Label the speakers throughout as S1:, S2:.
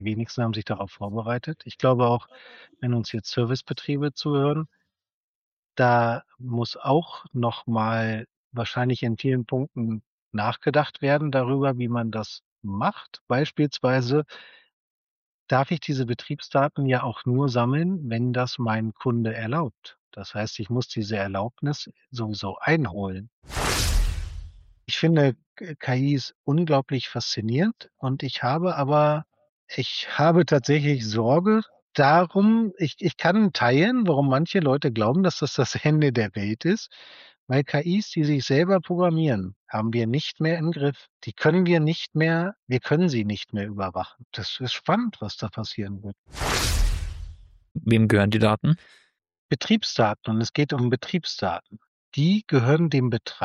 S1: Die wenigsten haben sich darauf vorbereitet. Ich glaube auch, wenn uns jetzt Servicebetriebe zuhören, da muss auch noch mal wahrscheinlich in vielen Punkten nachgedacht werden darüber, wie man das macht. Beispielsweise darf ich diese Betriebsdaten ja auch nur sammeln, wenn das mein Kunde erlaubt. Das heißt, ich muss diese Erlaubnis sowieso einholen. Ich finde, KI ist unglaublich faszinierend und ich habe tatsächlich Sorge darum, ich kann teilen, warum manche Leute glauben, dass das Ende der Welt ist, weil KIs, die sich selber programmieren, haben wir nicht mehr im Griff. Wir können sie nicht mehr überwachen. Das ist spannend, was da passieren wird.
S2: Wem gehören die Daten?
S1: Betriebsdaten, und es geht um Betriebsdaten. Die gehören dem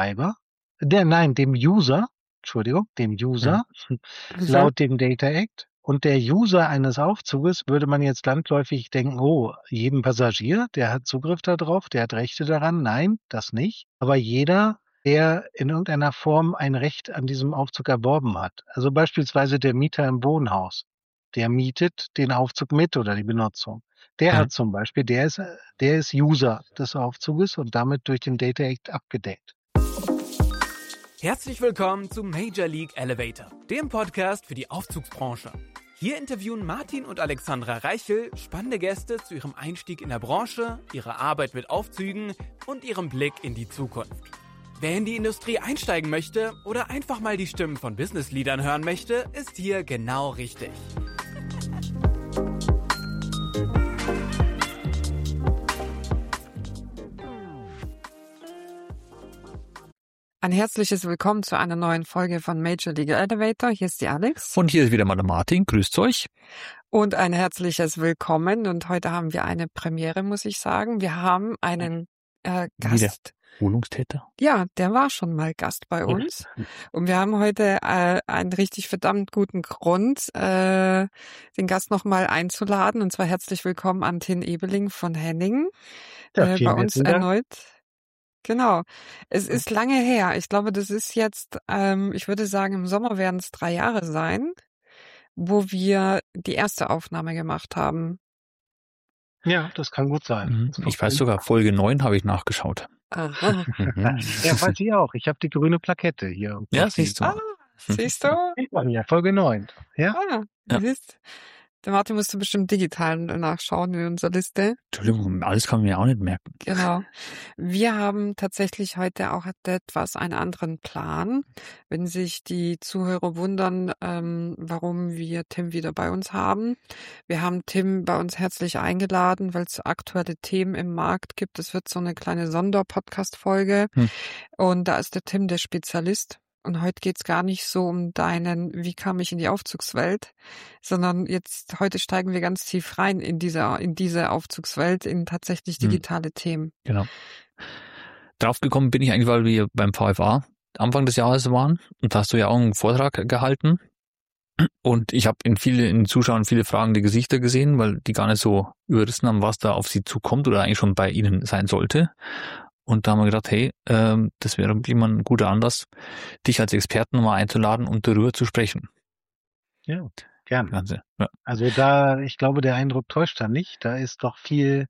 S1: User, laut dem Data Act. Und der User eines Aufzuges würde man jetzt landläufig denken, oh, jedem Passagier, der hat Zugriff darauf, der hat Rechte daran. Nein, das nicht. Aber jeder, der in irgendeiner Form ein Recht an diesem Aufzug erworben hat. Also beispielsweise der Mieter im Wohnhaus, der mietet den Aufzug mit oder die Benutzung. Der hat zum Beispiel, der ist User des Aufzuges und damit durch den Data Act abgedeckt.
S3: Herzlich willkommen zum Major League Elevator, dem Podcast für die Aufzugsbranche. Hier interviewen Martin und Alexandra Reichel spannende Gäste zu ihrem Einstieg in der Branche, ihrer Arbeit mit Aufzügen und ihrem Blick in die Zukunft. Wer in die Industrie einsteigen möchte oder einfach mal die Stimmen von Business-Leadern hören möchte, ist hier genau richtig.
S4: Ein herzliches Willkommen zu einer neuen Folge von Major League Elevator. Hier ist die Alex.
S2: Und hier ist wieder mal der Martin. Grüßt euch.
S4: Und ein herzliches Willkommen. Und heute haben wir eine Premiere, muss ich sagen. Wir haben einen Gast.
S2: Wohnungstäter?
S4: Ja, der war schon mal Gast bei uns. Und wir haben heute einen richtig verdammt guten Grund, den Gast nochmal einzuladen. Und zwar herzlich willkommen an Tim Ebeling von Henning.
S1: Ja,
S4: bei uns erneut. Genau. Es ist lange her. Ich glaube, das ist jetzt, ich würde sagen, im Sommer werden es 3 Jahre sein, wo wir die erste Aufnahme gemacht haben.
S1: Ja, das kann gut sein.
S2: Ich weiß sogar, Folge 9 habe ich nachgeschaut.
S4: Aha.
S1: Ja, weiß ich auch. Ich habe die grüne Plakette hier.
S2: Ja, siehst du.
S4: Siehst du?
S1: Ja, Folge 9. Ja?
S4: Ja. Siehst. Der Martin musste bestimmt digital nachschauen in unserer Liste.
S2: Entschuldigung, alles kann man ja auch nicht merken.
S4: Genau. Wir haben tatsächlich heute auch etwas einen anderen Plan. Wenn sich die Zuhörer wundern, warum wir Tim wieder bei uns haben. Wir haben Tim bei uns herzlich eingeladen, weil es aktuelle Themen im Markt gibt. Es wird so eine kleine Sonderpodcast-Folge. Und da ist der Tim der Spezialist. Und heute geht's gar nicht so um wie kam ich in die Aufzugswelt, sondern heute steigen wir ganz tief rein in diese Aufzugswelt, in tatsächlich digitale Themen.
S2: Genau. Draufgekommen bin ich eigentlich, weil wir beim VFA Anfang des Jahres waren und da hast du ja auch einen Vortrag gehalten. Und ich habe in den Zuschauern viele fragende Gesichter gesehen, weil die gar nicht so überrissen haben, was da auf sie zukommt oder eigentlich schon bei ihnen sein sollte. Und da haben wir gedacht, hey, das wäre wirklich mal ein guter Anlass, dich als Experten mal einzuladen und darüber zu sprechen.
S1: Ja, gerne.
S2: Ja.
S1: Also ich glaube, der Eindruck täuscht da nicht. Da ist doch viel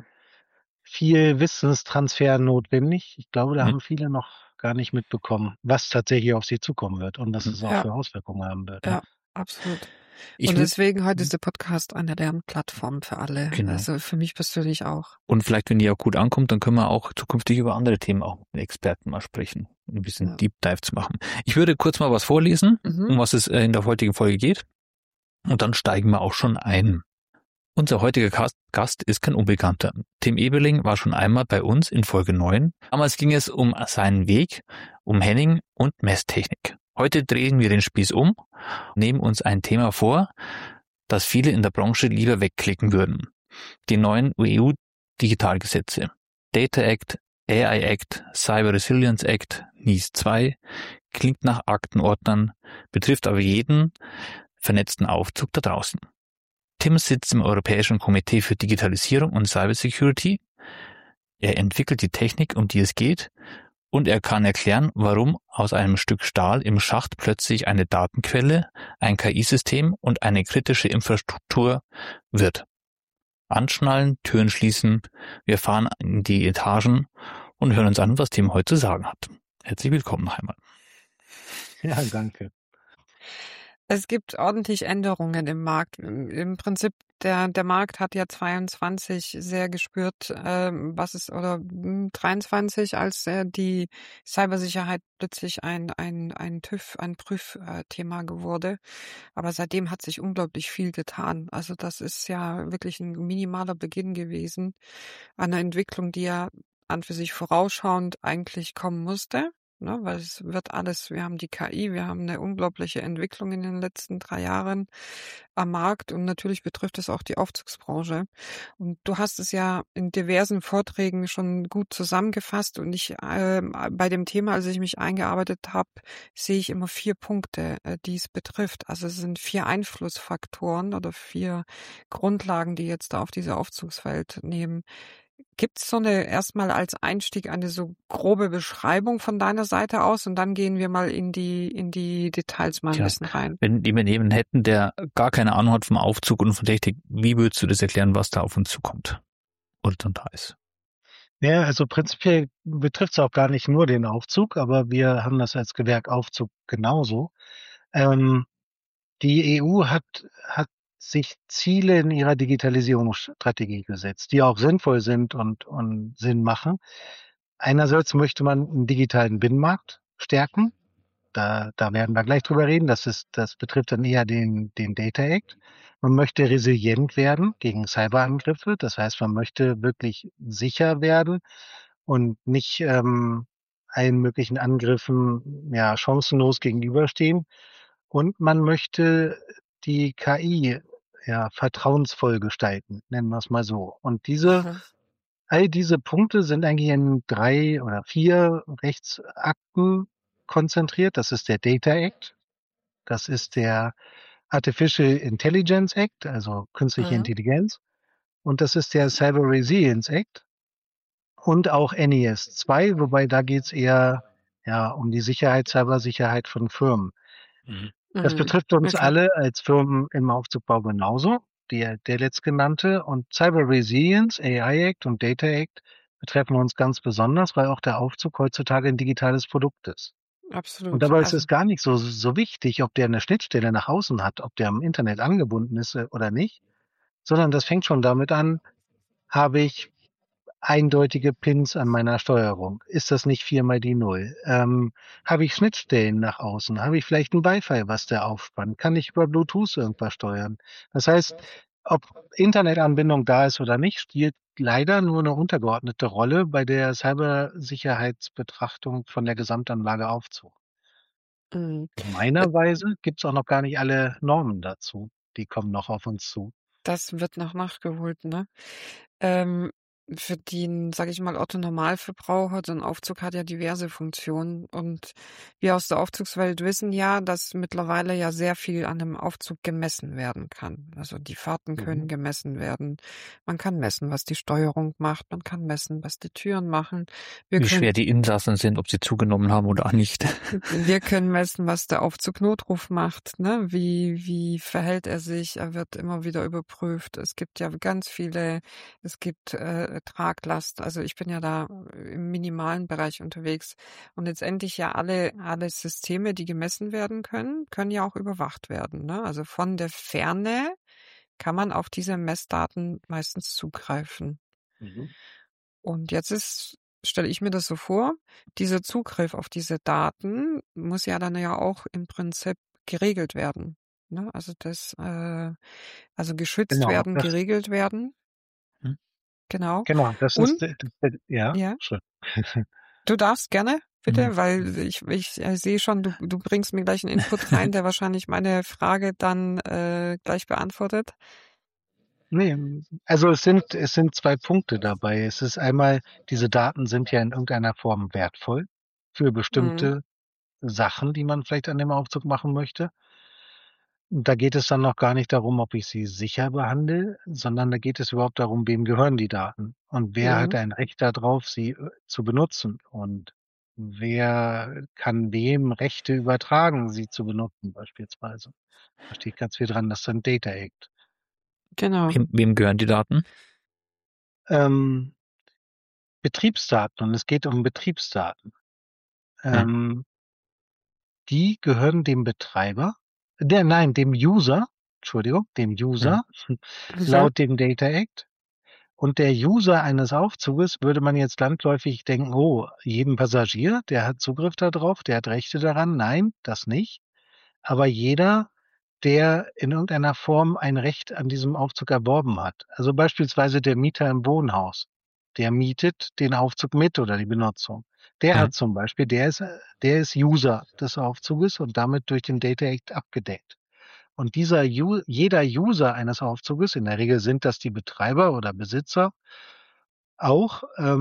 S1: Wissenstransfer notwendig. Ich glaube, da haben viele noch gar nicht mitbekommen, was tatsächlich auf sie zukommen wird und was es auch für Auswirkungen haben wird.
S4: Ja, absolut. Und deswegen heute ist der Podcast eine Lernplattform für alle.
S2: Genau.
S4: Also für mich persönlich auch.
S2: Und vielleicht, wenn die auch gut ankommt, dann können wir auch zukünftig über andere Themen auch mit Experten mal sprechen, ein bisschen Deep Dive zu machen. Ich würde kurz mal was vorlesen, um was es in der heutigen Folge geht. Und dann steigen wir auch schon ein. Unser heutiger Gast ist kein Unbekannter. Tim Ebeling war schon einmal bei uns in Folge 9. Damals ging es um seinen Weg, um Henning und Messtechnik. Heute drehen wir den Spieß um, nehmen uns ein Thema vor, das viele in der Branche lieber wegklicken würden. Die neuen EU-Digitalgesetze. Data Act, AI Act, Cyber Resilience Act, NIS 2, klingt nach Aktenordnern, betrifft aber jeden vernetzten Aufzug da draußen. Tim sitzt im Europäischen Komitee für Digitalisierung und Cybersecurity. Er entwickelt die Technik, um die es geht, Und er kann erklären, warum aus einem Stück Stahl im Schacht plötzlich eine Datenquelle, ein KI-System und eine kritische Infrastruktur wird. Anschnallen, Türen schließen, wir fahren in die Etagen und hören uns an, was Tim heute zu sagen hat. Herzlich willkommen noch einmal.
S1: Ja, danke.
S4: Es gibt ordentlich Änderungen im Markt. Im Prinzip, der Markt hat ja 22 sehr gespürt, was ist, oder 23, als die Cybersicherheit plötzlich ein Prüfthema wurde. Aber seitdem hat sich unglaublich viel getan. Also das ist ja wirklich ein minimaler Beginn gewesen einer Entwicklung, die ja an für sich vorausschauend eigentlich kommen musste. Ne, weil es wird alles, wir haben die KI, wir haben eine unglaubliche Entwicklung in den letzten 3 Jahren am Markt und natürlich betrifft es auch die Aufzugsbranche. Und du hast es ja in diversen Vorträgen schon gut zusammengefasst und ich bei dem Thema, als ich mich eingearbeitet habe, sehe ich immer 4 Punkte, die es betrifft. Also es sind 4 Einflussfaktoren oder 4 Grundlagen, die jetzt da auf diese Aufzugswelt nehmen. Gibt's so eine erstmal als Einstieg eine so grobe Beschreibung von deiner Seite aus und dann gehen wir mal in die Details mal ein bisschen rein.
S2: Wenn jemanden hätten, der gar keine Ahnung hat vom Aufzug und von Technik, wie würdest du das erklären, was da auf uns zukommt oder dann da ist?
S1: Ja, also prinzipiell betrifft es auch gar nicht nur den Aufzug, aber wir haben das als Gewerk Aufzug genauso. Die EU hat sich Ziele in ihrer Digitalisierungsstrategie gesetzt, die auch sinnvoll sind und Sinn machen. Einerseits möchte man einen digitalen Binnenmarkt stärken. Da werden wir gleich drüber reden. Das betrifft dann eher den Data Act. Man möchte resilient werden gegen Cyberangriffe. Das heißt, man möchte wirklich sicher werden und nicht allen möglichen Angriffen chancenlos gegenüberstehen. Und man möchte die KI vertrauensvoll gestalten, nennen wir es mal so. Und all diese Punkte sind eigentlich in 3 oder 4 Rechtsakten konzentriert. Das ist der Data Act, das ist der Artificial Intelligence Act, also künstliche Intelligenz, und das ist der Cyber Resilience Act und auch NIS 2, wobei da geht's eher um die Cybersicherheit von Firmen. Das betrifft uns alle als Firmen im Aufzugbau genauso, der letztgenannte. Und Cyber Resilience, AI Act und Data Act betreffen uns ganz besonders, weil auch der Aufzug heutzutage ein digitales Produkt ist.
S4: Absolut.
S1: Und dabei ist es gar nicht so wichtig, ob der eine Schnittstelle nach außen hat, ob der am Internet angebunden ist oder nicht, sondern das fängt schon damit an, habe ich eindeutige Pins an meiner Steuerung? Ist das nicht 4 mal die 0? Habe ich Schnittstellen nach außen? Habe ich vielleicht ein Wi-Fi, was der aufspannt? Kann ich über Bluetooth irgendwas steuern? Das heißt, ob Internetanbindung da ist oder nicht, spielt leider nur eine untergeordnete Rolle bei der Cybersicherheitsbetrachtung von der Gesamtanlage Aufzug. In meiner Weise gibt's auch noch gar nicht alle Normen dazu. Die kommen noch auf uns zu.
S4: Das wird noch nachgeholt, ne? Für den, sage ich mal, Otto-Normalverbraucher, so ein Aufzug hat ja diverse Funktionen und wir aus der Aufzugswelt wissen ja, dass mittlerweile ja sehr viel an einem Aufzug gemessen werden kann. Also die Fahrten können gemessen werden. Man kann messen, was die Steuerung macht. Man kann messen, was die Türen machen.
S2: Wie schwer die Insassen sind, ob sie zugenommen haben oder nicht.
S4: Wir können messen, was der Aufzug-Notruf macht, ne? Wie verhält er sich? Er wird immer wieder überprüft. Es gibt ja ganz viele, es gibt Traglast. Also ich bin ja da im minimalen Bereich unterwegs. Und letztendlich ja alle Systeme, die gemessen werden können ja auch überwacht werden, ne? Also von der Ferne kann man auf diese Messdaten meistens zugreifen. Und jetzt stelle ich mir das so vor, dieser Zugriff auf diese Daten muss ja dann ja auch im Prinzip geregelt werden. Ne? Also geschützt werden, geregelt werden. Genau.
S1: Genau, das
S4: Und,
S1: ist,
S4: ja.
S1: Schön.
S4: Du darfst gerne, bitte, weil ich sehe schon, du bringst mir gleich einen Input rein, der wahrscheinlich meine Frage dann gleich beantwortet.
S1: Nee, also es sind 2 Punkte dabei. Es ist einmal, diese Daten sind ja in irgendeiner Form wertvoll für bestimmte Sachen, die man vielleicht an dem Aufzug machen möchte. Und da geht es dann noch gar nicht darum, ob ich sie sicher behandle, sondern da geht es überhaupt darum, wem gehören die Daten und wer hat ein Recht darauf, sie zu benutzen. Und wer kann wem Rechte übertragen, sie zu benutzen beispielsweise. Da steht ganz viel dran, das ist ein Data Act.
S4: Genau.
S2: Wem gehören die Daten?
S1: Betriebsdaten, und es geht um Betriebsdaten. Die gehören dem Betreiber, dem User, dem User, laut dem Data Act. Und der User eines Aufzuges würde man jetzt landläufig denken, oh, jedem Passagier, der hat Zugriff darauf, der hat Rechte daran. Nein, das nicht. Aber jeder, der in irgendeiner Form ein Recht an diesem Aufzug erworben hat. Also beispielsweise der Mieter im Wohnhaus, der mietet den Aufzug mit oder die Benutzung. Der hat zum Beispiel, der ist User des Aufzuges und damit durch den Data Act abgedeckt. Und jeder User eines Aufzuges, in der Regel sind das die Betreiber oder Besitzer, auch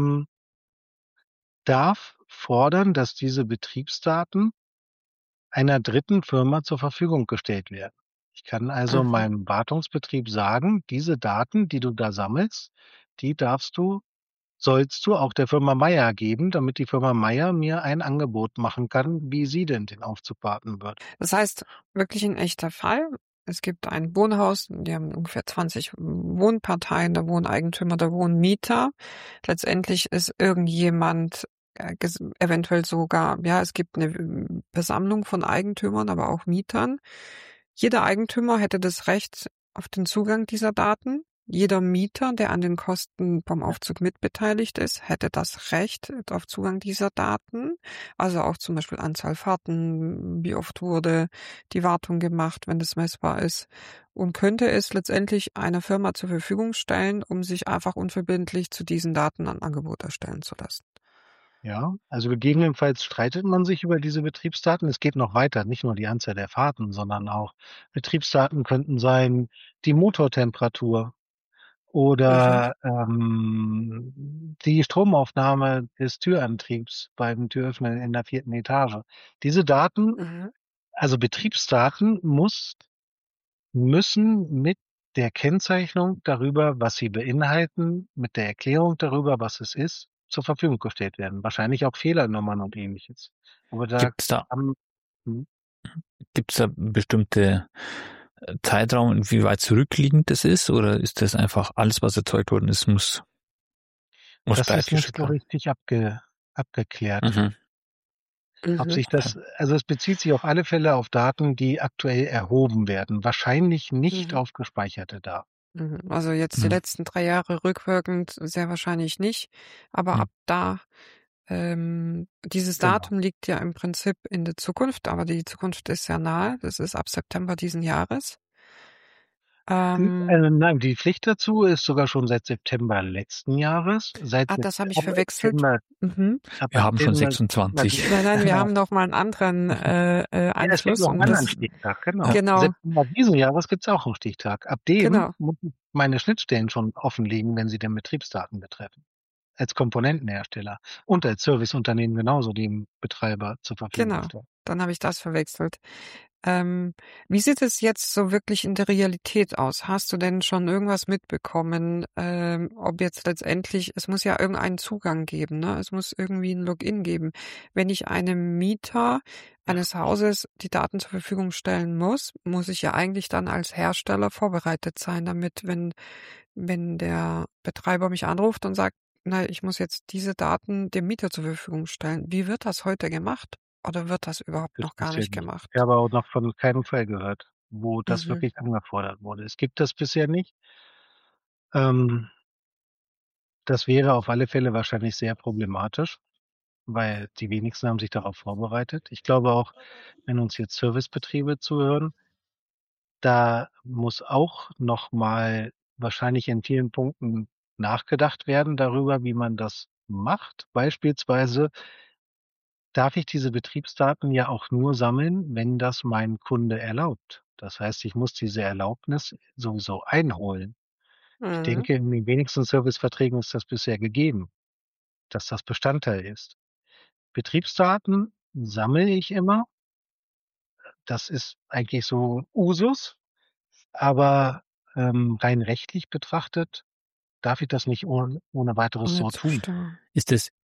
S1: darf fordern, dass diese Betriebsdaten einer dritten Firma zur Verfügung gestellt werden. Ich kann also meinem Wartungsbetrieb sagen, diese Daten, die du da sammelst, die sollst du auch der Firma Meier geben, damit die Firma Meier mir ein Angebot machen kann, wie sie denn den Aufzug warten wird.
S4: Das heißt, wirklich ein echter Fall. Es gibt ein Wohnhaus, die haben ungefähr 20 Wohnparteien, da wohnen Eigentümer, da wohnen Mieter. Letztendlich ist irgendjemand eventuell sogar, ja, es gibt eine Versammlung von Eigentümern, aber auch Mietern. Jeder Eigentümer hätte das Recht auf den Zugang dieser Daten. Jeder Mieter, der an den Kosten vom Aufzug mitbeteiligt ist, hätte das Recht auf Zugang dieser Daten. Also auch zum Beispiel Anzahl Fahrten, wie oft wurde die Wartung gemacht, wenn das messbar ist. Und könnte es letztendlich einer Firma zur Verfügung stellen, um sich einfach unverbindlich zu diesen Daten ein Angebot erstellen zu lassen.
S1: Ja, also gegebenenfalls streitet man sich über diese Betriebsdaten. Es geht noch weiter, nicht nur die Anzahl der Fahrten, sondern auch Betriebsdaten könnten sein, die Motortemperatur oder die Stromaufnahme des Türantriebs beim Türöffnen in der 4. Etage. Diese Daten, also Betriebsdaten müssen mit der Kennzeichnung darüber, was sie beinhalten, mit der Erklärung darüber, was es ist, zur Verfügung gestellt werden. Wahrscheinlich auch Fehlernummern und Ähnliches. Aber da
S2: Gibt's da bestimmte Zeitraum, inwieweit zurückliegend das ist, oder ist das einfach alles, was erzeugt worden ist, muss
S1: das ist nicht so richtig abgeklärt. Ob sich also es bezieht sich auf alle Fälle auf Daten, die aktuell erhoben werden, wahrscheinlich nicht auf gespeicherte Daten.
S4: Also jetzt die letzten 3 Jahre rückwirkend sehr wahrscheinlich nicht, aber ab da, dieses Datum liegt ja im Prinzip in der Zukunft, aber die Zukunft ist ja nahe, das ist ab September diesen Jahres.
S1: Nein, die Pflicht dazu ist sogar schon seit September letzten Jahres.
S4: Das habe ich verwechselt.
S2: Wir haben schon 26.
S4: Nein, wir haben noch mal einen anderen Einfluss.
S1: Es gibt noch einen anderen Stichtag, genau. September diesen Jahres gibt es auch einen Stichtag. Ab dem muss ich meine Schnittstellen schon offenlegen, wenn sie den Betriebsdaten betreffen. Als Komponentenhersteller und als Serviceunternehmen genauso dem Betreiber zur Verfügung stellen.
S4: Genau, dann habe ich das verwechselt. Wie sieht es jetzt so wirklich in der Realität aus? Hast du denn schon irgendwas mitbekommen, ob jetzt letztendlich, es muss ja irgendeinen Zugang geben, ne? Es muss irgendwie ein Login geben. Wenn ich einem Mieter eines Hauses die Daten zur Verfügung stellen muss ich ja eigentlich dann als Hersteller vorbereitet sein, damit, wenn der Betreiber mich anruft und sagt, na, ich muss jetzt diese Daten dem Mieter zur Verfügung stellen. Wie wird das heute gemacht? Oder wird das überhaupt noch gar nicht gemacht?
S1: Ich habe auch noch von keinem Fall gehört, wo das wirklich angefordert wurde. Es gibt das bisher nicht. Das wäre auf alle Fälle wahrscheinlich sehr problematisch, weil die wenigsten haben sich darauf vorbereitet. Ich glaube auch, wenn uns jetzt Servicebetriebe zuhören, da muss auch noch mal wahrscheinlich in vielen Punkten nachgedacht werden darüber, wie man das macht. Beispielsweise darf ich diese Betriebsdaten ja auch nur sammeln, wenn das mein Kunde erlaubt. Das heißt, ich muss diese Erlaubnis sowieso einholen. Ich denke, in den wenigsten Serviceverträgen ist das bisher gegeben, dass das Bestandteil ist. Betriebsdaten sammle ich immer. Das ist eigentlich so Usus, aber rein rechtlich betrachtet darf ich das nicht ohne weiteres so tun.
S2: Ist es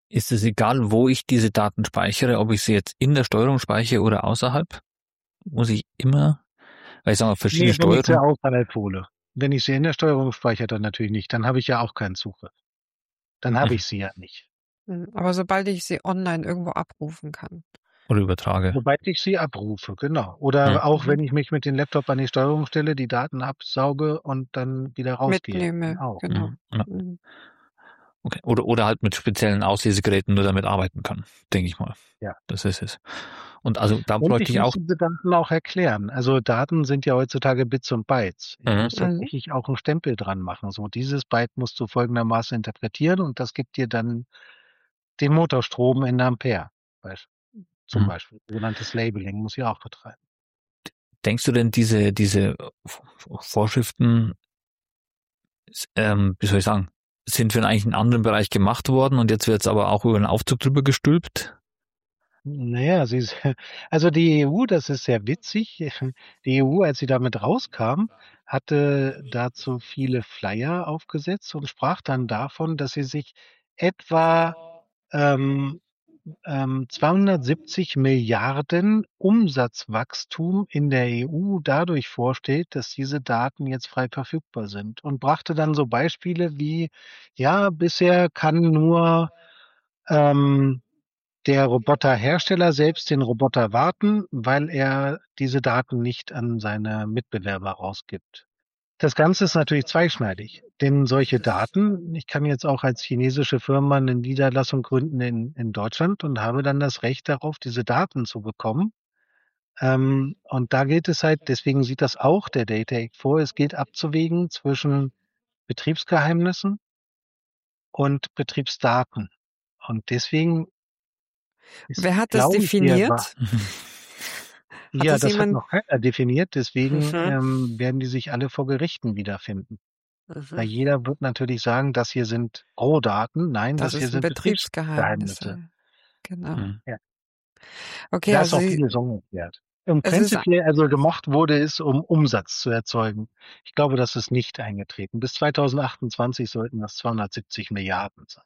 S2: ist es egal, wo ich diese Daten speichere, ob ich sie jetzt in der Steuerung speichere oder außerhalb? Muss ich immer, weil ich sage mal, verschiedene
S1: Wenn ich sie
S2: Steuerungen.
S1: außerhalb hole. Wenn ich sie in der Steuerung speichere, dann natürlich nicht. Dann habe ich ja auch keinen Zugriff. Dann habe ich sie ja nicht.
S4: Aber sobald ich sie online irgendwo abrufen kann.
S2: Oder übertrage.
S1: Sobald ich sie abrufe, genau. Oder auch wenn ich mich mit dem Laptop an die Steuerung stelle, die Daten absauge und dann wieder rausgehe.
S4: Mitnehme,
S1: Auch.
S4: genau.
S2: Ja. Okay. Oder halt mit speziellen Auslesegeräten nur damit arbeiten kann, denke ich mal.
S1: Ja.
S2: Das ist es. Und also da
S1: Und
S2: bräuchte
S1: ich
S2: ich
S1: muss
S2: auch.
S1: diese Daten auch erklären. Also Daten sind ja heutzutage Bits und Bytes. Ich muss tatsächlich auch einen Stempel dran machen. So, dieses Byte musst du folgendermaßen interpretieren und das gibt dir dann den Motorstrom in Ampere. Zum Beispiel. Sogenanntes Labeling muss ich auch betreiben.
S2: Denkst du denn, diese Vorschriften, wie soll ich sagen, sind für eigentlich einen anderen Bereich gemacht worden und jetzt wird es aber auch über einen Aufzug drüber gestülpt?
S1: Naja, also die EU, das ist sehr witzig. Die EU, als sie damit rauskam, hatte dazu viele Flyer aufgesetzt und sprach dann davon, dass sie sich etwa 270 Milliarden Umsatzwachstum in der EU dadurch vorstellt, dass diese Daten jetzt frei verfügbar sind und brachte dann so Beispiele wie, ja, bisher kann nur der Roboterhersteller selbst den Roboter warten, weil er diese Daten nicht an seine Mitbewerber rausgibt. Das Ganze ist natürlich zweischneidig, denn solche Daten, ich kann jetzt auch als chinesische Firma eine Niederlassung gründen in Deutschland und habe dann das Recht darauf, diese Daten zu bekommen. Und da gilt es halt, deswegen sieht das auch der Data Act vor, es gilt abzuwägen zwischen Betriebsgeheimnissen und Betriebsdaten. Und deswegen ist,
S4: Wer hat das
S1: glaube ich,
S4: definiert? Hat
S1: ja,
S4: das
S1: das hat
S4: jemand?
S1: noch keiner definiert, deswegen werden die sich alle vor Gerichten wiederfinden. Weil jeder wird natürlich sagen, das hier sind Rohdaten, nein,
S4: Das
S1: das hier
S4: ist ein
S1: sind
S4: Betriebsgeheimnis.
S1: Betriebsgeheimnisse.
S4: Genau.
S1: Ja.
S4: Okay,
S1: Da ist
S4: also
S1: auch vieles ungeklärt. Und
S4: es ist
S1: prinzipiell, also gemacht wurde es, um Umsatz zu erzeugen. Ich glaube, das ist nicht eingetreten. Bis 2028 sollten das 270 Milliarden sein.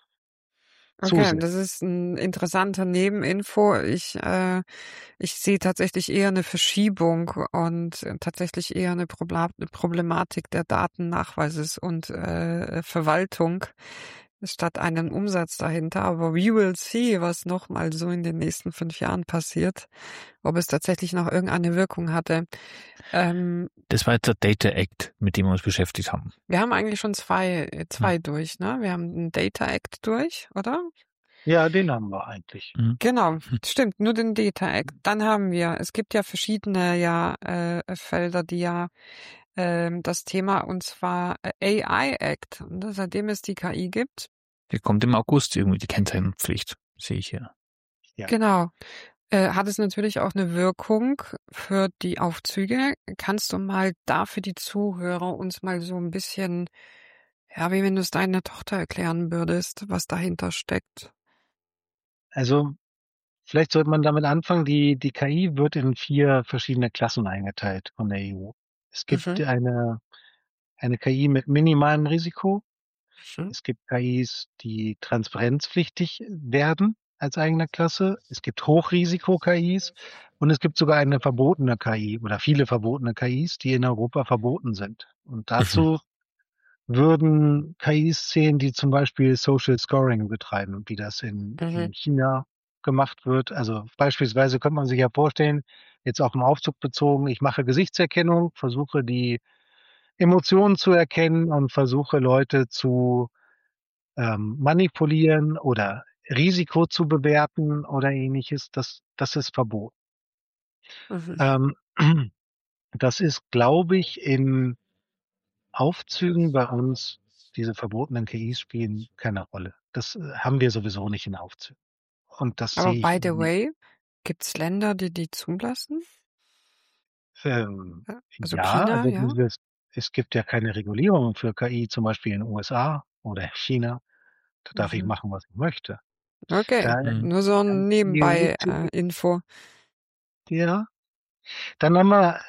S4: okay,
S1: Zusätzlich.
S4: das ist ein interessanter Nebeninfo. Ich sehe tatsächlich eher eine Verschiebung und tatsächlich eher eine Problematik der Datennachweises und Verwaltung statt einen Umsatz dahinter. Aber we will see, was noch mal so in den nächsten 5 Jahren passiert, ob es tatsächlich noch irgendeine Wirkung hatte.
S2: Das war jetzt der Data Act, mit dem wir uns beschäftigt haben.
S4: Wir haben eigentlich schon zwei durch, ne? Wir haben den Data Act durch, oder?
S1: Ja, den haben wir eigentlich.
S4: Genau, stimmt, nur den Data Act. Dann haben wir, es gibt ja verschiedene Felder, die das Thema, und zwar AI Act. Und seitdem es die KI gibt.
S2: Hier kommt im August irgendwie die Kennzeichenpflicht, sehe ich hier.
S1: Ja.
S4: Genau. Hat es natürlich auch eine Wirkung für die Aufzüge. Kannst du mal da für die Zuhörer uns mal so ein bisschen, ja, wie wenn du es deiner Tochter erklären würdest, was dahinter steckt?
S1: Also vielleicht sollte man damit anfangen, die KI wird in 4 verschiedene Klassen eingeteilt von der EU. Es gibt eine KI mit minimalem Risiko. Es gibt KIs, die transparenzpflichtig werden als eigene Klasse. Es gibt Hochrisiko-KIs und es gibt sogar eine verbotene KI oder viele verbotene KIs, die in Europa verboten sind. Und dazu würden KIs zählen, die zum Beispiel Social Scoring betreiben, wie das in China gemacht wird. Also beispielsweise könnte man sich ja vorstellen, jetzt auch im Aufzug bezogen, ich mache Gesichtserkennung, versuche die Emotionen zu erkennen und versuche Leute zu manipulieren oder Risiko zu bewerten oder ähnliches. Das ist verboten. Das ist, glaube ich, in Aufzügen bei uns, diese verbotenen KIs spielen keine Rolle. Das haben wir sowieso nicht in Aufzügen. Und das
S4: Aber
S1: sehe ich
S4: by the
S1: nicht.
S4: way, gibt's Länder, die zulassen? Also
S1: Ja,
S4: China,
S1: also
S4: ja?
S1: es gibt ja keine Regulierung für KI, zum Beispiel in den USA oder in China. Da darf ich machen, was ich möchte.
S4: Okay,
S1: Da,
S4: nur so ein
S1: die EU
S4: Nebenbei-Info.
S1: ja. Dann haben wir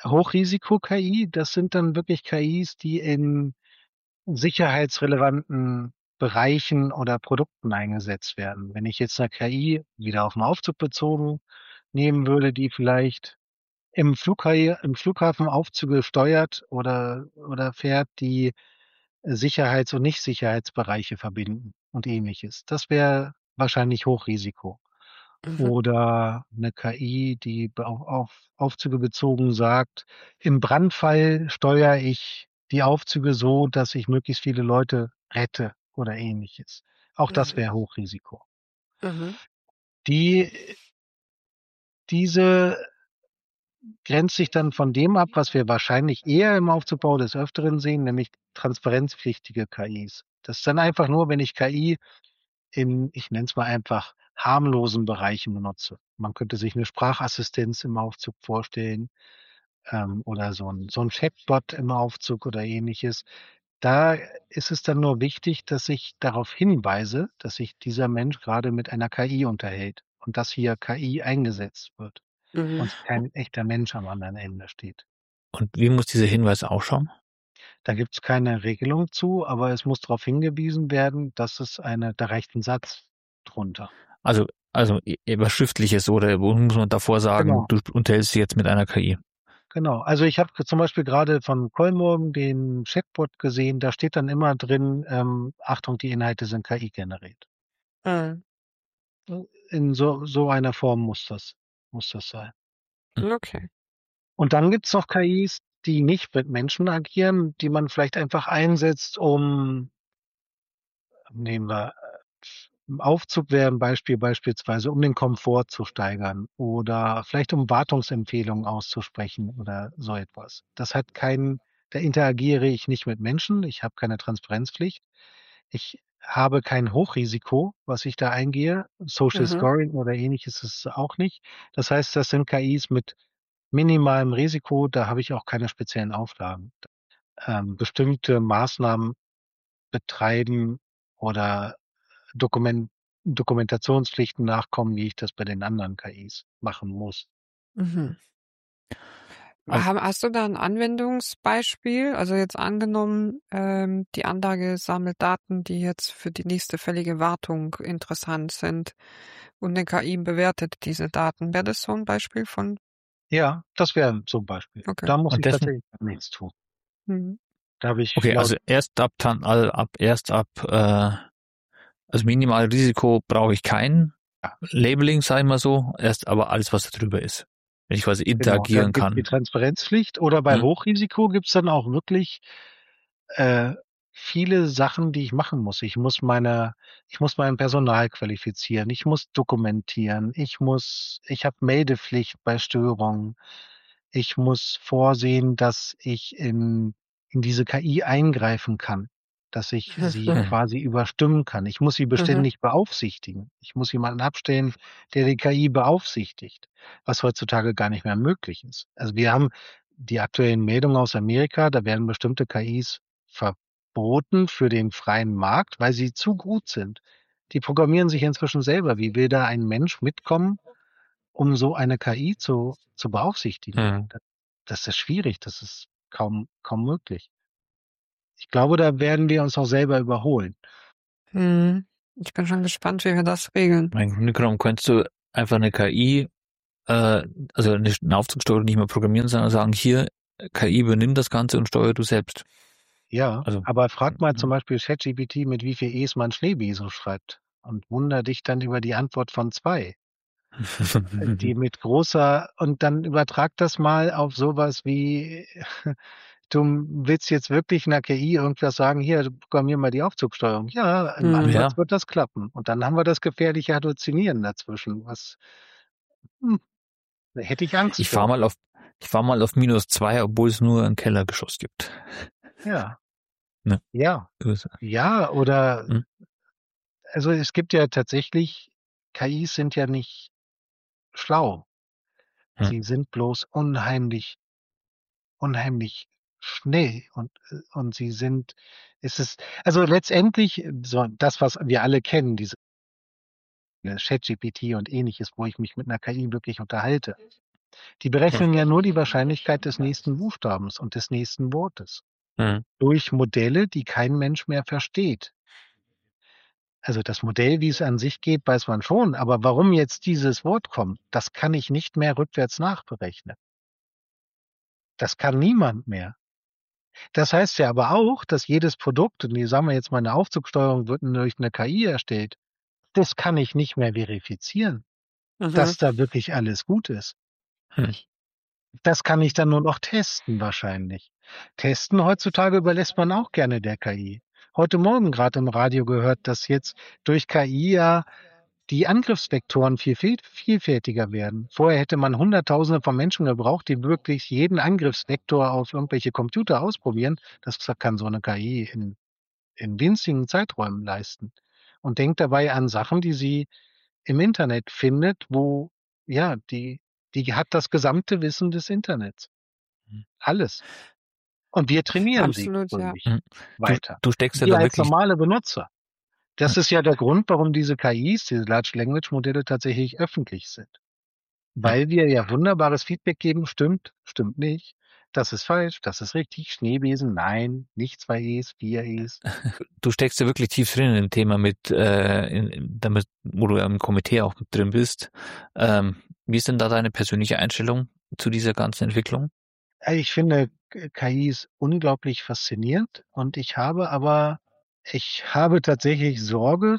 S1: Hochrisiko-KI. Das sind dann wirklich KIs, die in sicherheitsrelevanten Bereichen oder Produkten eingesetzt werden. Wenn ich jetzt 'ne KI wieder auf 'n Aufzug bezogen nehmen würde, die vielleicht im Flughafen Aufzüge steuert oder fährt, die Sicherheits- und Nicht-Sicherheitsbereiche verbinden und Ähnliches. Das wäre wahrscheinlich Hochrisiko.
S4: Mhm.
S1: Oder 'ne KI, die auf Aufzüge bezogen sagt: „Im Brandfall steuere ich die Aufzüge so, dass ich möglichst viele Leute rette“ oder Ähnliches. Auch das
S4: Mhm.
S1: wäre Hochrisiko.
S4: Mhm.
S1: Die diese grenzt sich dann von dem ab, was wir wahrscheinlich eher im Aufzugbau des Öfteren sehen, nämlich transparenzpflichtige KIs. Das ist dann einfach nur, wenn ich KI in, ich nenne es mal einfach, harmlosen Bereichen benutze. Man könnte sich 'ne Sprachassistenz im Aufzug vorstellen, oder so 'n Chatbot im Aufzug oder Ähnliches. Da ist es dann nur wichtig, dass ich darauf hinweise, dass sich dieser Mensch grade mit einer KI unterhält und dass hier KI eingesetzt wird
S4: Mhm.
S1: und kein echter Mensch am anderen Ende steht.
S2: Und wie muss dieser Hinweis ausschauen?
S1: Da gibt's keine Regelung zu, aber es muss darauf hingewiesen werden, dass es da reicht 'n Satz drunter.
S2: Also was Schriftliches oder wo muss man davor sagen,
S1: Genau,
S2: du unterhältst dich jetzt mit einer KI?
S1: genau. Also, ich habe zum Beispiel grade von Kolmorgen den Chatbot gesehen, da steht dann immer drin, „Achtung, die Inhalte sind KI generiert.“
S4: Mhm.
S1: In so einer Form muss das sein.
S2: Hm.
S4: Okay.
S1: Und dann gibt's noch KIs, die nicht mit Menschen agieren, die man vielleicht einfach einsetzt, nehmen wir, im Aufzug wäre 'n Beispiel beispielsweise, um den Komfort zu steigern oder vielleicht um Wartungsempfehlungen auszusprechen oder so etwas. Da interagiere ich nicht mit Menschen, ich habe keine Transparenzpflicht. Ich habe kein Hochrisiko, was ich da eingehe. Social
S4: Mhm.
S1: Scoring oder Ähnliches ist es auch nicht. Das heißt, das sind KIs mit minimalem Risiko, da habe ich auch keine speziellen Auflagen. Bestimmte Maßnahmen betreiben oder Dokumentationspflichten nachkommen, wie ich das bei den anderen KIs machen muss.
S4: Mhm.
S2: Also,
S4: Hast du da 'n Anwendungsbeispiel? Also, jetzt angenommen, die Anlage sammelt Daten, die jetzt für die nächste fällige Wartung interessant sind und 'ne KI bewertet diese Daten. Wäre das so 'n Beispiel von
S1: Ja, das wäre so 'n Beispiel.
S4: okay.
S1: Da muss
S2: und
S1: ich
S2: dessen
S1: tatsächlich gar nichts tun.
S4: Mhm.
S1: Da habe ich
S2: okay,
S1: laut
S2: also also Minimalrisiko brauche ich kein
S1: ja,
S2: Labeling, sage ich mal so, erst aber alles, was da drüber ist. Wenn ich quasi
S1: genau, dann
S2: interagieren
S1: gibt's die
S2: kann.
S1: Transparenzpflicht oder bei
S2: Hm?
S1: Hochrisiko gibt's dann auch wirklich, äh, viele Sachen, die ich machen muss. Ich muss mein Personal qualifizieren, ich muss dokumentieren, ich habe Meldepflicht bei Störungen. Ich muss vorsehen, dass ich in diese KI eingreifen kann, dass ich sie
S2: Mhm.
S1: quasi überstimmen kann. Ich muss sie
S4: Mhm.
S1: beständig beaufsichtigen. Ich muss jemanden abstellen, der die KI beaufsichtigt, was heutzutage gar nicht mehr möglich ist. Also, wir haben die aktuellen Meldungen aus Amerika, da werden bestimmte KIs verboten für den freien Markt, weil sie zu gut sind. Die programmieren sich inzwischen selber. Wie will da ein Mensch mitkommen, um so eine KI zu beaufsichtigen?
S2: Mhm.
S1: Das ist schwierig, das ist kaum möglich. Ich glaube, da werden wir uns auch selber überholen.
S4: Mhm. Ich bin schon gespannt, wie wir das regeln.
S2: Im Grunde genommen könntest du einfach eine KI, also eine Aufzugsteuerung nicht mehr programmieren, sondern sagen, hier, KI übernimm das Ganze und steuer du selbst.
S1: Ja,
S2: Also,
S1: aber frag mal zum Beispiel ChatGPT, mit wie viel E's man Schneebesen schreibt und wundere dich dann über die Antwort von 2, die mit großer und dann übertrag das mal auf so was wie, du willst jetzt wirklich 'ner KI irgendwas sagen: „Hier, programmier mal die Aufzugsteuerung.“ Ja, im
S4: Mhm.
S1: Ansatz
S2: ja,
S1: wird das klappen. Und dann haben wir das gefährliche Halluzinieren dazwischen, hm, da hätte ich Angst
S2: ich fahre
S1: vor.
S2: mal auf, ich fahre mal auf -2, obwohl es nur ein Kellergeschoss gibt.
S1: Ja,
S2: Ne?
S1: ja,
S2: So ist-
S1: ja, oder
S2: hm?
S1: also, es gibt ja tatsächlich KIs sind ja nicht schlau.
S2: Hm.
S1: Sie sind bloß unheimlich schnell und sie sind es ist also, letztendlich so das, was wir alle kennen, diese ChatGPT und Ähnliches, wo ich mich mit 'ner KI wirklich unterhalte. Die
S2: Hm.
S1: berechnen ja nur die Wahrscheinlichkeit des nächsten Buchstabens und des nächsten Wortes
S2: Hm.
S1: durch Modelle, die kein Mensch mehr versteht. Also das Modell, wie es an sich geht, weiß man schon, aber warum jetzt dieses Wort kommt, das kann ich nicht mehr rückwärts nachberechnen. Das kann niemand mehr. Das heißt ja aber auch, dass jedes Produkt, und sagen wir jetzt mal, eine Aufzugssteuerung wird durch eine KI erstellt, das kann ich nicht mehr verifizieren, dass da wirklich alles gut ist. Das kann ich dann nur noch testen wahrscheinlich. Testen heutzutage überlässt man auch gerne der KI. Heute Morgen gerade im Radio gehört, dass jetzt durch KI ja die Angriffsvektoren viel vielfältiger werden. Vorher hätte man Hunderttausende von Menschen gebraucht, die wirklich jeden Angriffsvektor auf irgendwelche Computer ausprobieren. Das kann so eine KI in winzigen Zeiträumen leisten. Und denkt dabei an Sachen, die sie im Internet findet, wo, ja, die hat das gesamte Wissen des Internets. Alles. Und wir trainieren sie
S4: Absolut, ja.
S1: weiter.
S2: Du steckst ja
S1: Wir
S2: da
S1: als
S2: wirklich.
S1: normale Benutzer. Das ist ja der Grund, warum diese KIs, diese Large Language Modelle tatsächlich öffentlich sind. Weil wir ja wunderbares Feedback geben, stimmt nicht, das ist falsch, das ist richtig, Schneebesen, nein, nicht 2 E's, 4 E's.
S2: Du steckst ja wirklich tief drin in dem Thema damit, wo du ja im Komitee auch mit drin bist. Wie ist denn da deine persönliche Einstellung zu dieser ganzen Entwicklung?
S1: Ich finde KIs unglaublich faszinierend und ich habe tatsächlich Sorge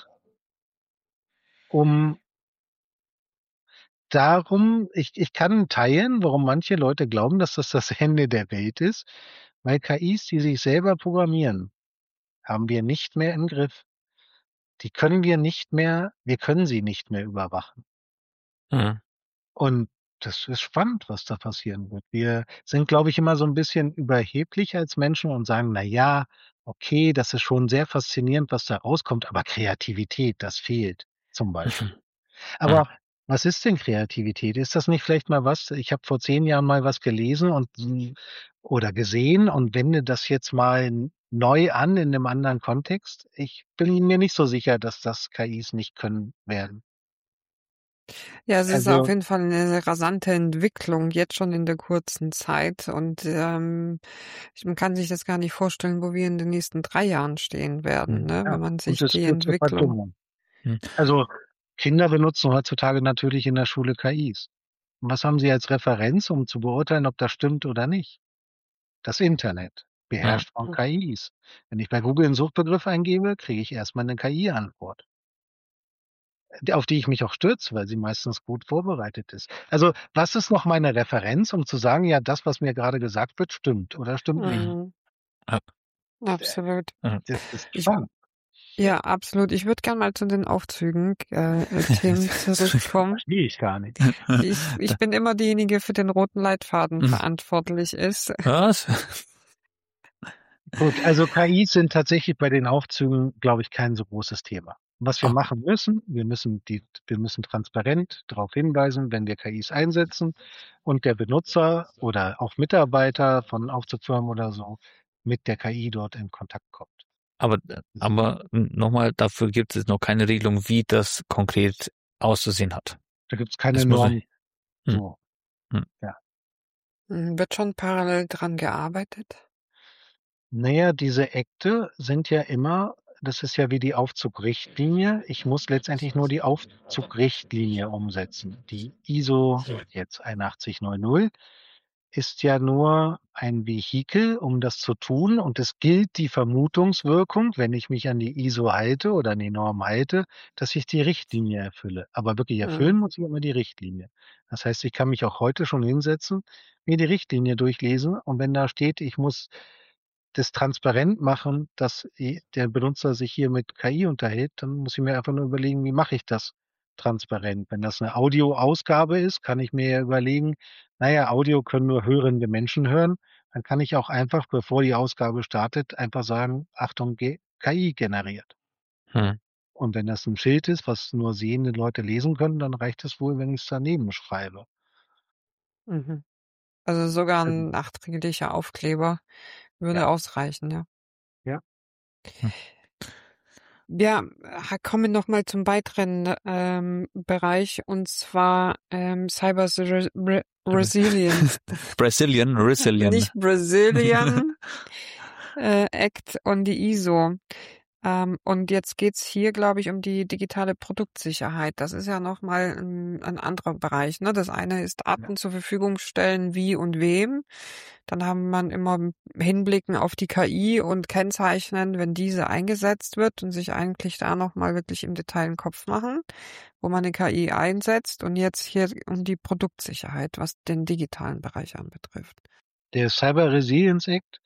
S1: ich kann teilen, warum manche Leute glauben, dass das Ende der Welt ist, weil KIs, die sich selber programmieren, haben wir nicht mehr im Griff. Wir können sie nicht mehr überwachen. Und das ist spannend, was da passieren wird. Wir sind, glaube ich, immer so ein bisschen überheblich als Menschen und sagen, na ja, okay, das ist schon sehr faszinierend, was da rauskommt, aber Kreativität, das fehlt zum Beispiel. Aber was ist denn Kreativität? Ist das nicht vielleicht mal was? Ich habe vor 10 Jahren mal was gelesen oder gesehen und wende das jetzt mal neu an in einem anderen Kontext. Ich bin mir nicht so sicher, dass das KIs nicht können werden.
S4: Ja, es ist auf jeden Fall eine rasante Entwicklung, jetzt schon in der kurzen Zeit. Und man kann sich das gar nicht vorstellen, wo wir in den nächsten 3 Jahren stehen werden, ne?
S1: Ja,
S4: Wenn man sich
S1: und
S4: die
S1: es wird
S4: Entwicklung.
S1: Also Kinder benutzen heutzutage natürlich in der Schule KIs. Und was haben sie als Referenz, um zu beurteilen, ob das stimmt oder nicht? Das Internet, beherrscht von KIs. Wenn ich bei Google einen Suchbegriff eingebe, kriege ich erstmal eine KI-Antwort, auf die ich mich auch stürze, weil sie meistens gut vorbereitet ist. Also was ist noch meine Referenz, um zu sagen, ja, das, was mir gerade gesagt wird, stimmt oder stimmt nicht?
S4: Absolut.
S1: Das ist spannend.
S4: Ja, absolut. Ich würde gerne mal zu den Aufzügen, Themen zurückkommen.
S1: Verstehe ich gar nicht.
S4: Ich bin immer diejenige, für den roten Leitfaden verantwortlich ist.
S2: Was?
S1: Gut, also KIs sind tatsächlich bei den Aufzügen, glaube ich, kein so großes Thema. Was wir machen müssen, wir müssen transparent darauf hinweisen, wenn wir KIs einsetzen und der Benutzer oder auch Mitarbeiter von Aufzugfirmen oder so mit der KI dort in Kontakt kommt.
S2: Aber nochmal, dafür gibt es noch keine Regelung, wie das konkret auszusehen hat.
S1: Da gibt es keine Norm. So.
S2: Ja.
S4: Wird schon parallel dran gearbeitet?
S1: Naja, diese Akte sind ja immer, das ist ja wie die Aufzugrichtlinie. Ich muss letztendlich nur die Aufzugrichtlinie umsetzen. Die ISO jetzt 8100 ist ja nur ein Vehikel, um das zu tun. Und es gilt die Vermutungswirkung, wenn ich mich an die ISO halte oder an die Norm halte, dass ich die Richtlinie erfülle. Aber wirklich erfüllen muss ich immer die Richtlinie. Das heißt, ich kann mich auch heute schon hinsetzen, mir die Richtlinie durchlesen. Und wenn da steht, ich muss das transparent machen, dass der Benutzer sich hier mit KI unterhält, dann muss ich mir einfach nur überlegen, wie mache ich das transparent? Wenn das eine Audioausgabe ist, kann ich mir ja überlegen, naja, Audio können nur hörende Menschen hören. Dann kann ich auch einfach, bevor die Ausgabe startet, einfach sagen, Achtung, KI generiert. Und wenn das ein Schild ist, was nur sehende Leute lesen können, dann reicht es wohl, wenn ich es daneben schreibe.
S4: Also sogar ein nachträglicher Aufkleber würde ausreichen, ja.
S1: Ja.
S4: Ja, kommen wir nochmal zum weiteren Bereich, und zwar Cyber Resilience.
S2: Brazilian.
S4: Nicht Brazilian Act on the ISO. Und jetzt geht's hier, glaube ich, um die digitale Produktsicherheit. Das ist ja nochmal ein anderer Bereich, ne? Das eine ist Daten zur Verfügung stellen, wie und wem. Dann haben man immer Hinblicken auf die KI und kennzeichnen, wenn diese eingesetzt wird und sich eigentlich da nochmal wirklich im Detail einen Kopf machen, wo man eine KI einsetzt. Und jetzt hier um die Produktsicherheit, was den digitalen Bereich anbetrifft.
S1: Der Cyber Resilience Act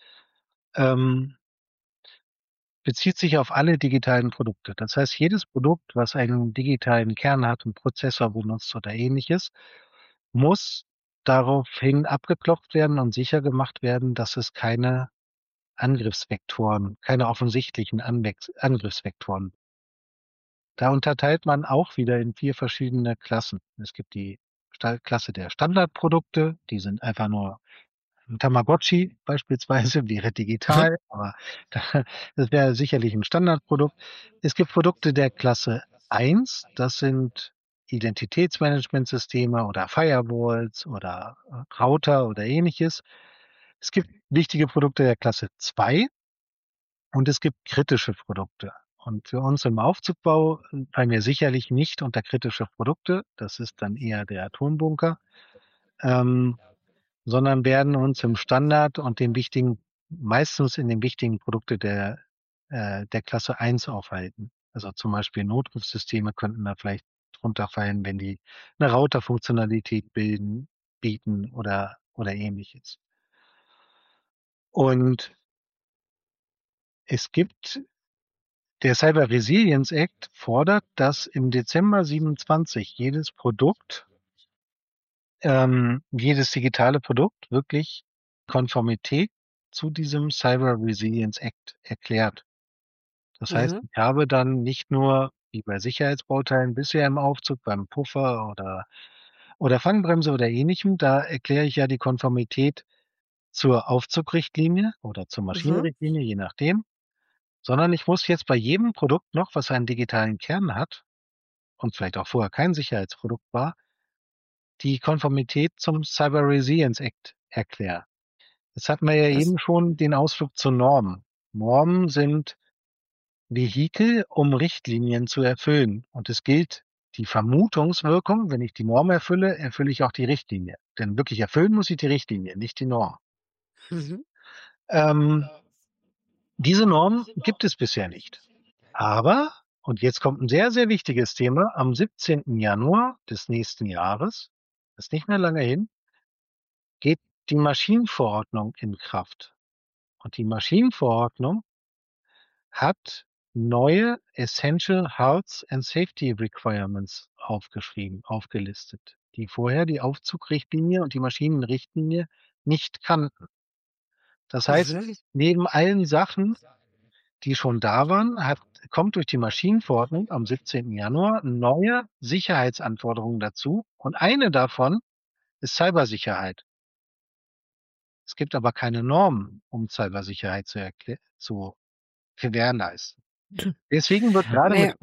S1: bezieht sich auf alle digitalen Produkte. Das heißt, jedes Produkt, was einen digitalen Kern hat, einen Prozessor benutzt oder Ähnliches, muss daraufhin abgeklopft werden und sicher gemacht werden, dass es keine Angriffsvektoren, keine offensichtlichen Angriffsvektoren. Da unterteilt man auch wieder in 4 verschiedene Klassen. Es gibt die Klasse der Standardprodukte, die sind einfach nur ein Tamagotchi beispielsweise wäre digital, aber das wäre sicherlich ein Standardprodukt. Es gibt Produkte der Klasse 1, das sind Identitätsmanagementsysteme oder Firewalls oder Router oder Ähnliches. Es gibt wichtige Produkte der Klasse 2 und es gibt kritische Produkte. Und für uns im Aufzugbau fallen wir sicherlich nicht unter kritische Produkte. Das ist dann eher der Atombunker. Sondern werden uns im Standard und meistens in den wichtigen Produkte der Klasse 1 aufhalten. Also zum Beispiel Notrufsysteme könnten da vielleicht drunter fallen, wenn die eine Router-Funktionalität bieten oder Ähnliches. Und der Cyber Resilience Act fordert, dass im Dezember 27 jedes digitale Produkt wirklich Konformität zu diesem Cyber Resilience Act erklärt. Das heißt, ich habe dann nicht nur, wie bei Sicherheitsbauteilen bisher im Aufzug, beim Puffer oder Fangbremse oder Ähnlichem, da erkläre ich ja die Konformität zur Aufzugrichtlinie oder zur Maschinenrichtlinie, je nachdem, sondern ich muss jetzt bei jedem Produkt noch, was einen digitalen Kern hat und vielleicht auch vorher kein Sicherheitsprodukt war, die Konformität zum Cyber Resilience Act erklären. Jetzt hatten wir ja eben schon den Ausflug zu Normen. Normen sind Vehikel, um Richtlinien zu erfüllen. Und es gilt die Vermutungswirkung, wenn ich die Norm erfülle, erfülle ich auch die Richtlinie. Denn wirklich erfüllen muss ich die Richtlinie, nicht die Norm. Diese Norm gibt es bisher nicht. Aber, und jetzt kommt ein sehr, sehr wichtiges Thema, am 17. Januar des nächsten Jahres, das ist nicht mehr lange hin, geht die Maschinenverordnung in Kraft. Und die Maschinenverordnung hat neue Essential Health and Safety Requirements aufgelistet, die vorher die Aufzugrichtlinie und die Maschinenrichtlinie nicht kannten. Das heißt, neben allen Sachen, die schon da waren, kommt durch die Maschinenverordnung am 17. Januar neue Sicherheitsanforderungen dazu und eine davon ist Cybersicherheit. Es gibt aber keine Normen, um Cybersicherheit zu gewährleisten. Deswegen wird gerade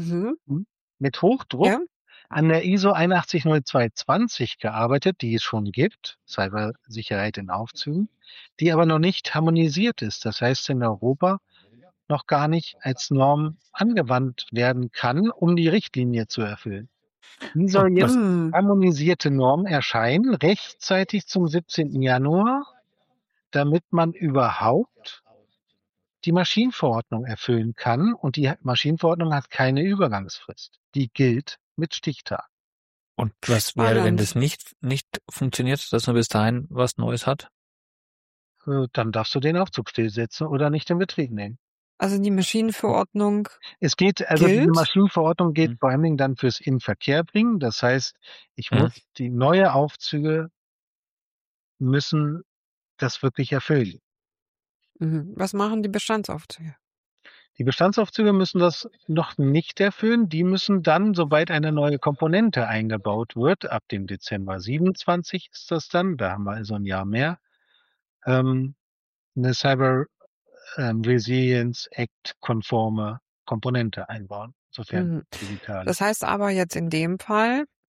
S1: mit Hochdruck an der ISO 810220 gearbeitet, die es schon gibt, Cybersicherheit in Aufzügen, die aber noch nicht harmonisiert ist. Das heißt, in Europa noch gar nicht als Norm angewandt werden kann, um die Richtlinie zu erfüllen. Die soll jetzt harmonisierte Norm erscheinen, rechtzeitig zum 17. Januar, damit man überhaupt die Maschinenverordnung erfüllen kann. Und die Maschinenverordnung hat keine Übergangsfrist. Die gilt mit Stichtag.
S2: Und was wäre, wenn das nicht funktioniert, dass man bis dahin was Neues hat?
S1: Dann darfst du den Aufzug stillsetzen oder nicht in Betrieb nehmen.
S4: Also die Maschinenverordnung
S1: gilt? Die Maschinenverordnung geht vor allen Dingen dann fürs Inverkehrbringen. Das heißt, die neue Aufzüge müssen das wirklich erfüllen.
S4: Was machen die Bestandsaufzüge?
S1: Die Bestandsaufzüge müssen das noch nicht erfüllen. Die müssen dann, sobald eine neue Komponente eingebaut wird, ab dem Dezember 27 ist das dann, da haben wir also ein Jahr mehr, eine Cyber Resilience Act konforme Komponente einbauen, sofern digital.
S4: Das heißt aber jetzt in dem Fall,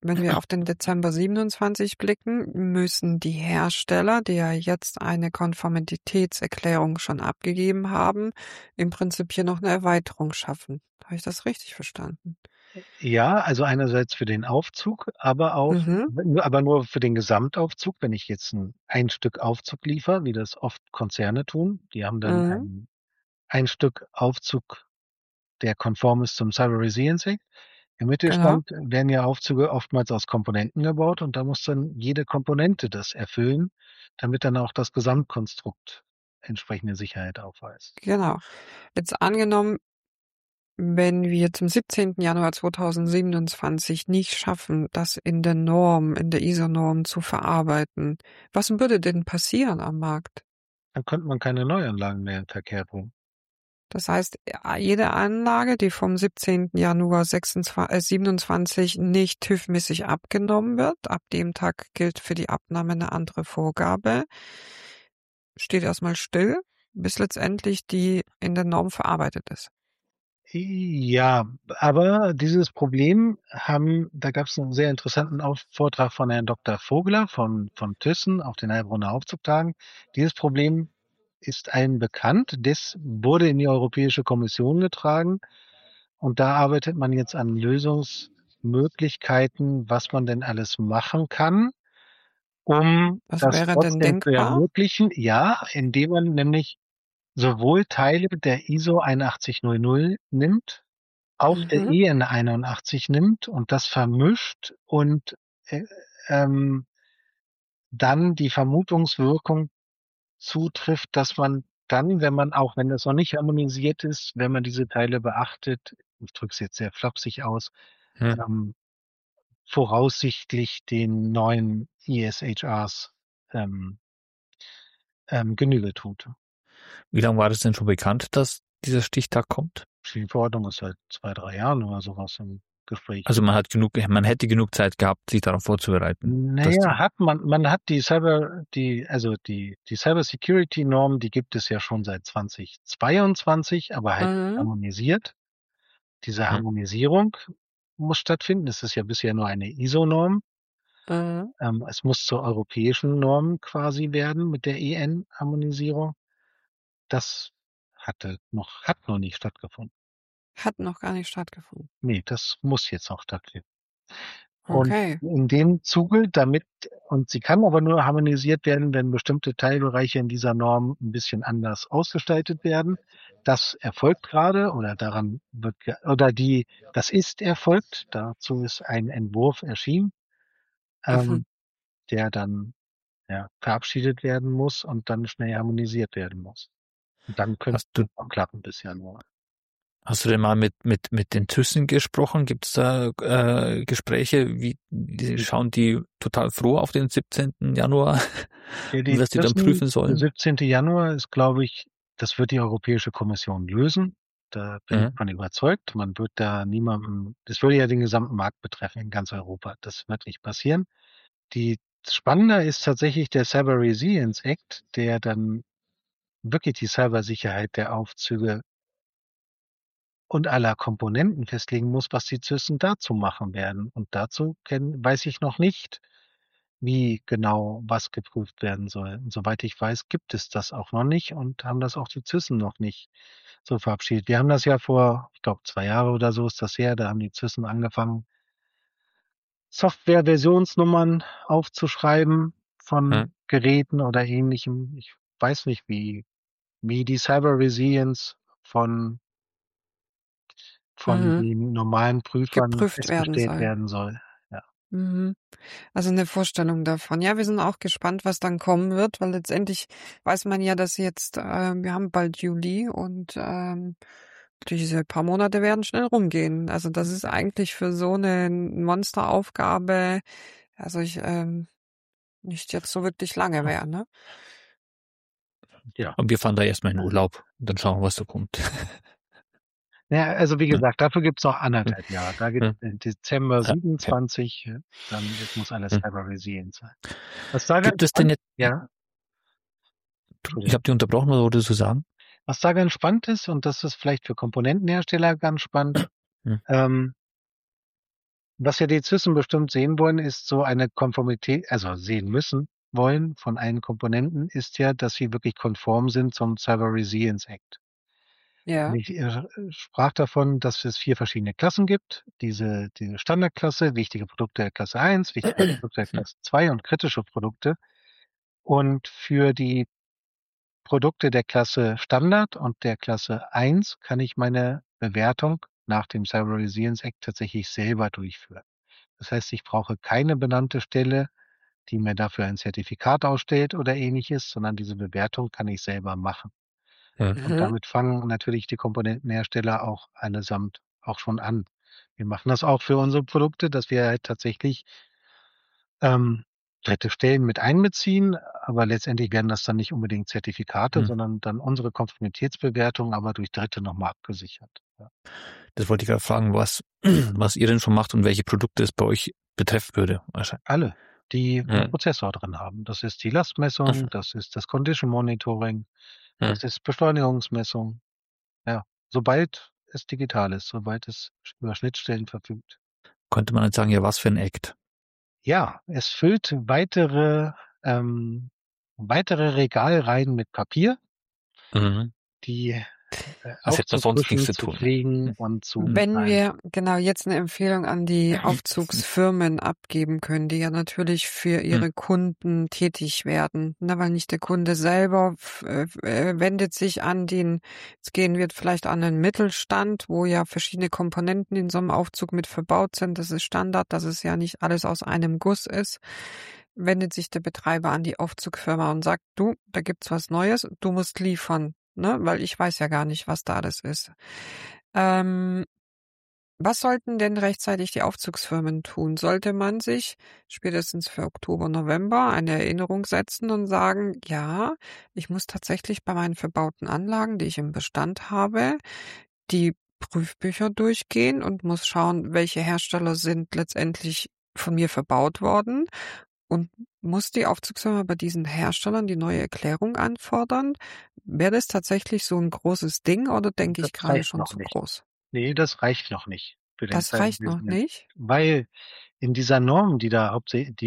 S4: Wenn wir auf den Dezember 27 blicken, müssen die Hersteller, die ja jetzt eine Konformitätserklärung schon abgegeben haben, im Prinzip hier noch eine Erweiterung schaffen. Habe ich das richtig verstanden?
S1: Ja, also einerseits für den Aufzug, aber auch, aber nur für den Gesamtaufzug. Wenn ich jetzt ein Stück Aufzug liefere, wie das oft Konzerne tun, die haben dann ein Stück Aufzug, der konform ist zum Cyber Resilience Act. Im
S4: Genau.
S1: Mittelstand werden ja Aufzüge oftmals aus Komponenten gebaut und da muss dann jede Komponente das erfüllen, damit dann auch das Gesamtkonstrukt entsprechende Sicherheit aufweist.
S4: Genau. Jetzt angenommen, wenn wir zum 17. Januar 2027 nicht schaffen, das in der Norm, in der ISO-Norm zu verarbeiten, was würde denn passieren am Markt?
S1: Dann könnte man keine Neuanlagen mehr in Verkehr bringen.
S4: Das heißt, jede Anlage, die vom 17. Januar 27 nicht TÜV-mäßig abgenommen wird, ab dem Tag gilt für die Abnahme eine andere Vorgabe, steht erstmal still, bis letztendlich die in der Norm verarbeitet ist.
S1: Ja, aber dieses Problem da gab es einen sehr interessanten Vortrag von Herrn Dr. Vogler von Thyssen auf den Heilbronner Aufzugtagen. Dieses Problem ist allen bekannt. Das wurde in die Europäische Kommission getragen und da arbeitet man jetzt an Lösungsmöglichkeiten, was man denn alles machen kann, um
S4: Was
S1: das
S4: wäre denn
S1: trotzdem zu
S4: denkbar?
S1: ermöglichen. Ja, indem man nämlich sowohl Teile der ISO 8100 nimmt, auch der EN 81 nimmt und das vermischt und dann die Vermutungswirkung zutrifft, dass man dann, wenn das noch nicht harmonisiert ist, wenn man diese Teile beachtet, ich drücke es jetzt sehr flapsig aus, voraussichtlich den neuen ESHRs Genüge tut.
S2: Wie lange war das denn schon bekannt, dass dieser Stichtag kommt?
S1: Die Verordnung ist seit 2-3 Jahren oder sowas im Gespräch.
S2: Also man hätte genug Zeit gehabt, sich darauf vorzubereiten.
S1: Naja, man hat die Cyber Security Norm, die gibt es ja schon seit 2022, aber halt harmonisiert. Diese Harmonisierung muss stattfinden. Es ist ja bisher nur eine ISO-Norm. Es muss zur europäischen Norm quasi werden mit der EN-Harmonisierung. Das hat noch nicht stattgefunden.
S4: Hat noch gar nicht stattgefunden.
S1: Nee, das muss jetzt noch stattfinden.
S4: Okay.
S1: Und in dem Zuge, und sie kann aber nur harmonisiert werden, wenn bestimmte Teilbereiche in dieser Norm ein bisschen anders ausgestaltet werden. Das erfolgt gerade das ist erfolgt. Dazu ist ein Entwurf erschienen, der dann verabschiedet werden muss und dann schnell harmonisiert werden muss. Und dann könnte es auch klappen bis Januar.
S2: Hast du denn mal mit den Thyssen gesprochen? Gibt es da Gespräche? Schauen die total froh auf den 17. Januar, was die dann prüfen sollen?
S1: Der 17. Januar ist, glaube ich, das wird die Europäische Kommission lösen. Da bin ich von überzeugt. Man wird da das würde ja den gesamten Markt betreffen in ganz Europa. Das wird nicht passieren. Spannender ist tatsächlich der Cyber Resilience Act, der dann wirklich die Cybersicherheit der Aufzüge und aller Komponenten festlegen muss, was die Thyssen dazu machen werden. Und dazu weiß ich noch nicht, wie genau was geprüft werden soll. Und soweit ich weiß, gibt es das auch noch nicht und haben das auch die Thyssen noch nicht so verabschiedet. Wir haben das ja vor, ich glaube 2 Jahre oder so ist das her, da haben die Thyssen angefangen, Software-Versionsnummern aufzuschreiben von Geräten oder ähnlichem. Ich weiß nicht, wie die Cyber Resilience von den normalen Prüfern
S4: geprüft
S1: werden soll. Ja.
S4: Also eine Vorstellung davon. Ja, wir sind auch gespannt, was dann kommen wird, weil letztendlich weiß man ja, dass jetzt, wir haben bald Juli und diese paar Monate werden schnell rumgehen. Also das ist eigentlich für so eine Monsteraufgabe, also nicht jetzt so wirklich lange wäre, ne?
S2: Ja. Und wir fahren da erstmal in Urlaub und dann schauen wir, was da kommt.
S1: Ja, also wie gesagt, dafür gibt's noch 1,5 Jahre. Da gibt es Dezember 27, dann muss alles Cyber Resilient sein. Was da
S2: gibt es denn jetzt?
S1: Ja.
S2: Ich habe dich unterbrochen, was wolltest du sagen?
S1: Was da ganz spannend ist, und das ist vielleicht für Komponentenhersteller ganz spannend, Was ja die CISen bestimmt sehen wollen, ist so eine Konformität, also sehen müssen wollen von allen Komponenten, ist ja, dass sie wirklich konform sind zum Cyber Resilience Act.
S4: Ja.
S1: Ich sprach davon, dass es 4 verschiedene Klassen gibt. Diese Standardklasse, wichtige Produkte der Klasse 1, wichtige Produkte der Klasse 2 und kritische Produkte. Und für die Produkte der Klasse Standard und der Klasse 1 kann ich meine Bewertung nach dem Cyber Resilience Act tatsächlich selber durchführen. Das heißt, ich brauche keine benannte Stelle, die mir dafür ein Zertifikat ausstellt oder Ähnliches, sondern diese Bewertung kann ich selber machen. Und damit fangen natürlich die Komponentenhersteller auch allesamt auch schon an. Wir machen das auch für unsere Produkte, dass wir halt tatsächlich dritte Stellen mit einbeziehen, aber letztendlich werden das dann nicht unbedingt Zertifikate, sondern dann unsere Konformitätsbewertung, aber durch Dritte nochmal abgesichert. Ja.
S2: Das wollte ich gerade fragen, was ihr denn schon macht und welche Produkte es bei euch betreffen würde. Wahrscheinlich.
S1: Alle, die einen Prozessor drin haben. Das ist die Lastmessung, das ist das Condition Monitoring, das ist Beschleunigungsmessung. Ja, sobald es digital ist, sobald es über Schnittstellen verfügt.
S2: Könnte man jetzt sagen, ja, was für ein Act?
S1: Ja, es füllt weitere Regalreihen mit Papier, die aufzukuschen, zu pflegen und zu
S4: Wenn wir genau jetzt eine Empfehlung an die Aufzugsfirmen abgeben können, die ja natürlich für ihre Kunden tätig werden, ne, weil nicht der Kunde selber wendet sich an jetzt gehen wir vielleicht an den Mittelstand, wo ja verschiedene Komponenten in so einem Aufzug mit verbaut sind. Das ist Standard, dass es ja nicht alles aus einem Guss ist. Wendet sich der Betreiber an die Aufzugfirma und sagt, du, da gibt's was Neues, du musst liefern. Ne, weil ich weiß ja gar nicht, was da alles ist. Was sollten denn rechtzeitig die Aufzugsfirmen tun? Sollte man sich spätestens für Oktober, November eine Erinnerung setzen und sagen, ja, ich muss tatsächlich bei meinen verbauten Anlagen, die ich im Bestand habe, die Prüfbücher durchgehen und muss schauen, welche Hersteller sind letztendlich von mir verbaut worden. Und muss die Aufzugsfirma bei diesen Herstellern die neue Erklärung anfordern? Wäre das tatsächlich so ein großes Ding oder denke ich gerade schon zu groß?
S1: Nee, das reicht noch nicht für den
S4: Das reicht noch nicht?
S1: Weil in dieser Norm, die da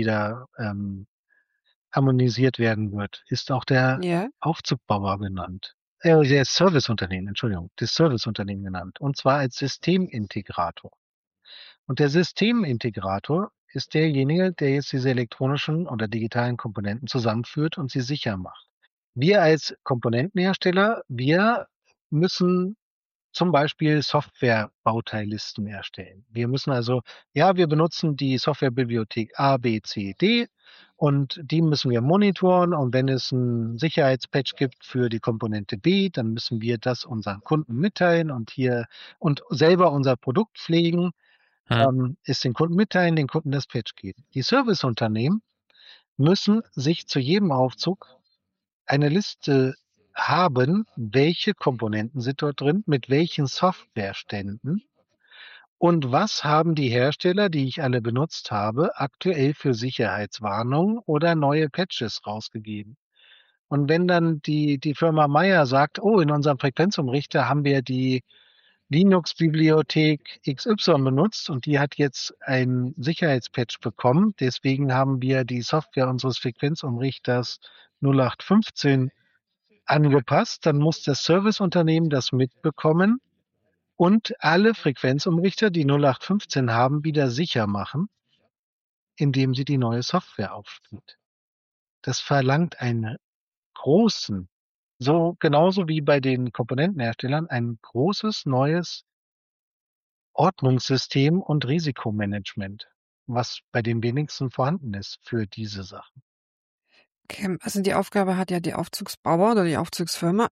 S1: harmonisiert werden wird, ist auch der Aufzugbauer genannt. Der Serviceunternehmen, Entschuldigung, das Serviceunternehmen genannt. Und zwar als Systemintegrator. Und der Systemintegrator ist derjenige, der jetzt diese elektronischen oder digitalen Komponenten zusammenführt und sie sicher macht. Wir als Komponentenhersteller, wir müssen zum Beispiel Software-Bauteillisten erstellen. Wir müssen also, wir benutzen die Softwarebibliothek A, B, C, D und die müssen wir monitoren und wenn es einen Sicherheitspatch gibt für die Komponente B, dann müssen wir das unseren Kunden mitteilen und selber unser Produkt pflegen, es den Kunden mitteilen, den Kunden das Patch geben. Die Serviceunternehmen müssen sich zu jedem Aufzug eine Liste haben, welche Komponenten sind dort drin, mit welchen Softwareständen und was haben die Hersteller, die ich alle benutzt habe, aktuell für Sicherheitswarnungen oder neue Patches rausgegeben. Und wenn dann die Firma Meyer sagt, oh, in unserem Frequenzumrichter haben wir die Linux-Bibliothek XY benutzt und die hat jetzt ein Sicherheitspatch bekommen, deswegen haben wir die Software unseres Frequenzumrichters 0815 angepasst, dann muss das Serviceunternehmen das mitbekommen und alle Frequenzumrichter, die 0815 haben, wieder sicher machen, indem sie die neue Software aufspielt. Das verlangt einen großen, genauso wie bei den Komponentenherstellern, ein großes neues Ordnungssystem und Risikomanagement, was bei den wenigsten vorhanden ist für diese Sachen.
S4: Okay, also die Aufgabe hat ja die Aufzugsbauer oder die Aufzugsfirma.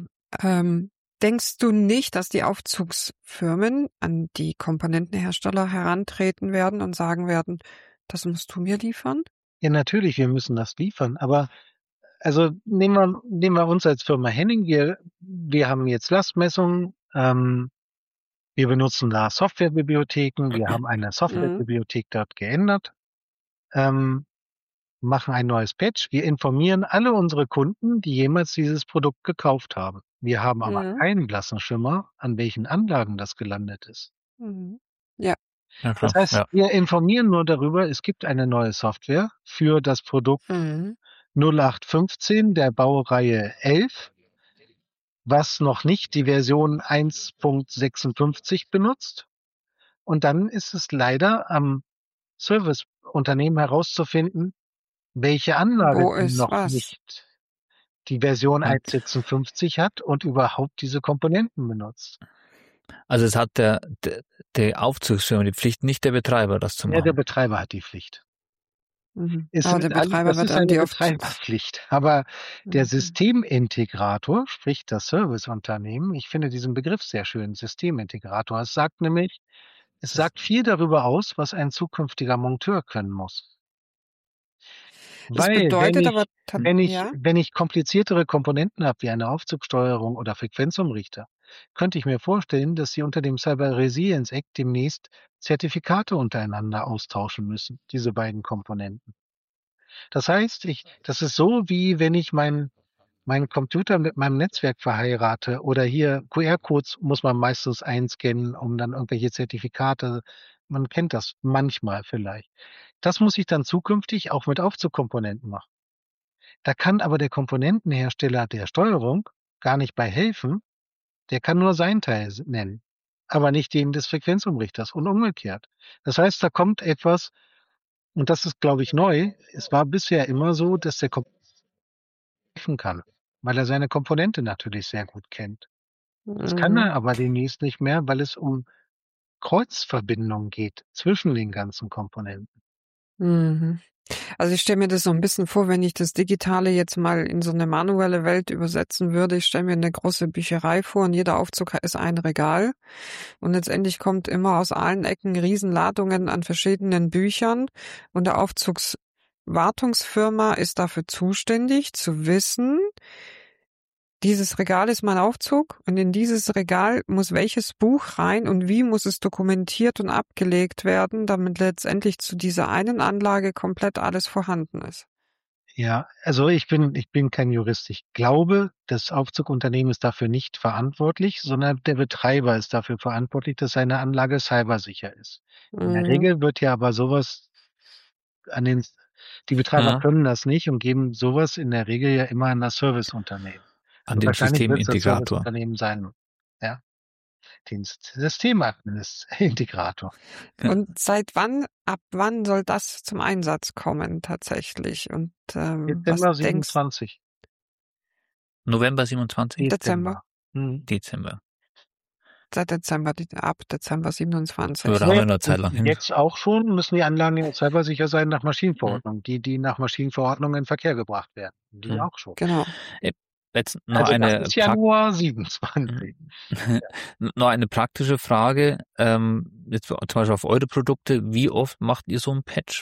S4: Denkst du nicht, dass die Aufzugsfirmen an die Komponentenhersteller herantreten werden und sagen werden, das musst du mir liefern?
S1: Ja, natürlich, wir müssen das liefern, aber also nehmen wir uns als Firma Henning, wir haben jetzt Lastmessungen, wir benutzen da Softwarebibliotheken, wir haben eine Softwarebibliothek dort geändert, machen ein neues Patch, wir informieren alle unsere Kunden, die jemals dieses Produkt gekauft haben. Wir haben aber keinen blassen Schimmer, an welchen Anlagen das gelandet ist.
S4: Ja.
S2: Ja,
S1: Das
S2: klar.
S1: heißt,
S2: Ja.
S1: wir informieren nur darüber, es gibt eine neue Software für das Produkt 0815 der Baureihe 11, was noch nicht die Version 1.56 benutzt. Und dann ist es leider am Serviceunternehmen herauszufinden, welche Anlage
S4: Wo
S1: denn
S4: ist
S1: noch
S4: was?
S1: nicht die Version
S2: Ja.
S1: 1.56 hat und überhaupt diese Komponenten benutzt.
S2: Also es hat die Aufzugsfirma die Pflicht, nicht der Betreiber, das zu
S1: Ja, der
S2: machen.
S1: Betreiber hat die Pflicht.
S4: Aber der Betreiber
S1: Das
S4: wird
S1: ist
S4: dann
S1: eine
S4: die
S1: Betreiberpflicht. Aber der
S4: Mhm.
S1: Systemintegrator, sprich das Serviceunternehmen, ich finde diesen Begriff sehr schön, Systemintegrator. Es sagt viel darüber aus, was ein zukünftiger Monteur können muss.
S4: Das
S1: Weil
S4: bedeutet aber, ja,
S1: wenn ich kompliziertere Komponenten habe, wie eine Aufzugsteuerung oder Frequenzumrichter, könnte ich mir vorstellen, dass Sie unter dem Cyber Resilience Act demnächst Zertifikate untereinander austauschen müssen, diese beiden Komponenten. Das heißt, das ist so, wie wenn ich meinen Computer mit meinem Netzwerk verheirate oder hier QR-Codes muss man meistens einscannen, um dann irgendwelche Zertifikate, man kennt das manchmal vielleicht. Das muss ich dann zukünftig auch mit Aufzugkomponenten machen. Da kann aber der Komponentenhersteller der Steuerung gar nicht bei helfen. Der kann nur seinen Teil nennen, aber nicht den des Frequenzumrichters und umgekehrt. Das heißt, da kommt etwas, und das ist, glaube ich, neu. Es war bisher immer so, dass der Computer helfen kann, weil er seine Komponente natürlich sehr gut kennt. Das kann er aber demnächst nicht mehr, weil es um Kreuzverbindungen geht zwischen den ganzen Komponenten.
S4: Mhm. Also ich stelle mir das so ein bisschen vor, wenn ich das Digitale jetzt mal in so eine manuelle Welt übersetzen würde. Ich stelle mir eine große Bücherei vor und jeder Aufzug ist ein Regal. Und letztendlich kommt immer aus allen Ecken Riesenladungen an verschiedenen Büchern. Und der Aufzugswartungsfirma ist dafür zuständig, zu wissen, dieses Regal ist mein Aufzug und in dieses Regal muss welches Buch rein und wie muss es dokumentiert und abgelegt werden, damit letztendlich zu dieser einen Anlage komplett alles vorhanden ist.
S1: Ja, also ich bin kein Jurist. Ich glaube, das Aufzugunternehmen ist dafür nicht verantwortlich, sondern der Betreiber ist dafür verantwortlich, dass seine Anlage cybersicher ist. In der
S4: Mhm.
S1: Regel wird ja aber sowas die Betreiber können das nicht und geben sowas in der Regel ja immer an das Serviceunternehmen.
S2: An
S1: Und
S2: den
S1: wahrscheinlich wird es das
S2: Systemintegrator.
S1: Serviceunternehmen sein, ja, den Systemintegrator.
S4: Und ab wann soll das zum Einsatz kommen tatsächlich? Und was
S1: Dezember
S4: denkst
S1: 27.
S2: November 27?
S4: Dezember?
S2: Dezember.
S4: Seit Dezember, ab Dezember 27.
S2: Aber da haben wir noch Zeit lang hin.
S1: Jetzt auch schon müssen die Anlagen ja cybersicher sein nach Maschinenverordnung, die nach Maschinenverordnung in Verkehr gebracht werden. Die auch schon.
S4: Genau.
S2: Jetzt noch
S1: Also
S2: eine
S1: das ist Januar 27.
S2: noch eine praktische Frage. Jetzt zum Beispiel auf eure Produkte. Wie oft macht ihr so ein Patch?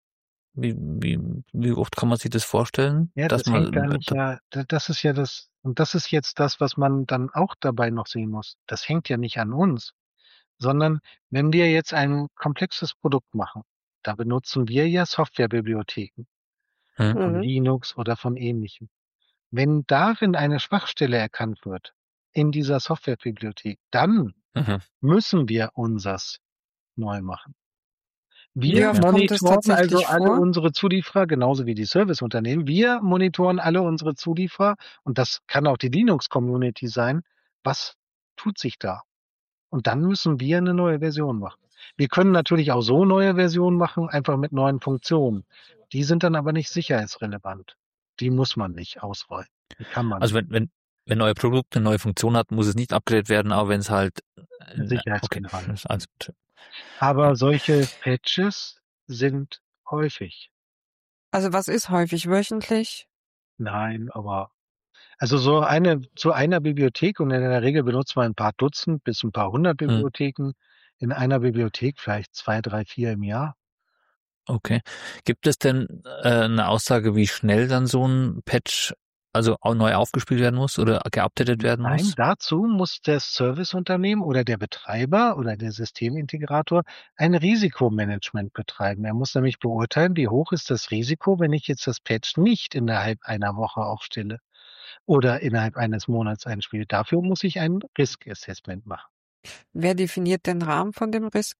S2: Wie oft kann man sich das vorstellen?
S1: Ja,
S2: dass
S1: das hängt gar nicht, das ist ja und das ist jetzt das, was man dann auch dabei noch sehen muss. Das hängt ja nicht an uns, sondern wenn wir jetzt ein komplexes Produkt machen, da benutzen wir ja Softwarebibliotheken von Linux oder von Ähnlichem. Wenn darin eine Schwachstelle erkannt wird in dieser Softwarebibliothek, dann müssen wir unsers neu machen.
S4: Wie
S1: Wir
S4: oft kommt es
S1: monitoren also
S4: tatsächlich
S1: alle
S4: vor?
S1: unsere Zulieferer, genauso wie die Serviceunternehmen. Wir monitoren alle unsere Zulieferer und das kann auch die Linux-Community sein. Was tut sich da? Und dann müssen wir eine neue Version machen. Wir können natürlich auch so neue Versionen machen, einfach mit neuen Funktionen. Die sind dann aber nicht sicherheitsrelevant. Die muss man nicht ausrollen. Die kann man.
S2: Also wenn euer Produkt eine neue Funktion hat, muss es nicht abgedatet werden, auch wenn es halt
S1: sicherheitsrelevant
S2: ist. Also,
S1: aber solche Patches sind häufig.
S4: Also was ist häufig? Wöchentlich?
S1: Nein, aber also zu einer Bibliothek und in der Regel benutzt man ein paar Dutzend bis ein paar hundert Bibliotheken. In einer Bibliothek vielleicht 2, 3, 4 im Jahr.
S2: Okay. Gibt es denn eine Aussage, wie schnell dann so ein Patch also auch neu aufgespielt werden muss oder geupdatet werden muss?
S1: Nein, dazu muss das Serviceunternehmen oder der Betreiber oder der Systemintegrator ein Risikomanagement betreiben. Er muss nämlich beurteilen, wie hoch ist das Risiko, wenn ich jetzt das Patch nicht innerhalb einer Woche aufstelle oder innerhalb eines Monats einspiele. Dafür muss ich ein Risk Assessment machen.
S4: Wer definiert den Rahmen von dem
S1: Das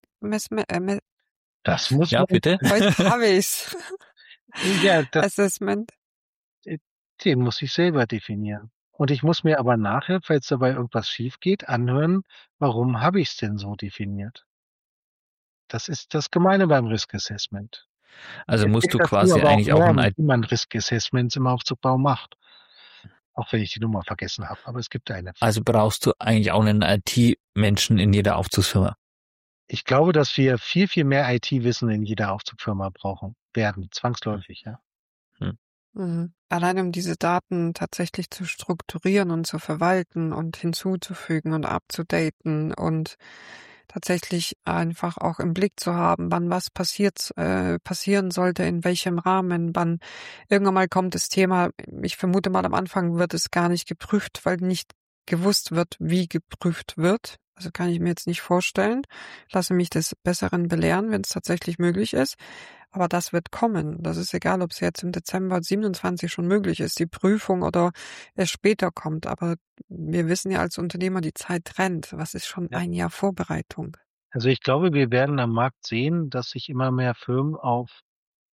S1: muss
S2: Ja, bitte.
S4: Heute habe ich's.
S1: Ja,
S4: Assessment.
S1: den muss ich selber definieren. Und ich muss mir aber nachher, falls dabei irgendwas schief geht, anhören, warum habe ich es denn so definiert? Das ist das Gemeine beim Risk Assessment.
S2: Also
S1: Es
S2: musst
S1: gibt
S2: du
S1: dazu
S2: quasi
S1: aber
S2: eigentlich auch
S1: Normen, wie man Risk Assessments im Aufzugbau macht. Auch wenn ich die Nummer vergessen habe, aber es gibt eine.
S2: Also brauchst du eigentlich auch einen IT-Menschen in jeder Aufzugsfirma.
S1: Ich glaube, dass wir viel, viel mehr IT-Wissen in jeder Aufzugfirma brauchen werden, zwangsläufig, ja.
S4: Allein um diese Daten tatsächlich zu strukturieren und zu verwalten und hinzuzufügen und abzudaten und tatsächlich einfach auch im Blick zu haben, wann was passieren sollte, in welchem Rahmen, wann irgendwann mal kommt das Thema, ich vermute mal am Anfang wird es gar nicht geprüft, weil nicht gewusst wird, wie geprüft wird. Also kann ich mir jetzt nicht vorstellen. Lasse mich des Besseren belehren, wenn es tatsächlich möglich ist. Aber das wird kommen. Das ist egal, ob es jetzt im Dezember 27 schon möglich ist, die Prüfung, oder es später kommt. Aber wir wissen ja als Unternehmer, die Zeit rennt. Was ist schon ein Jahr Vorbereitung?
S1: Also ich glaube, wir werden am Markt sehen, dass sich immer mehr Firmen auf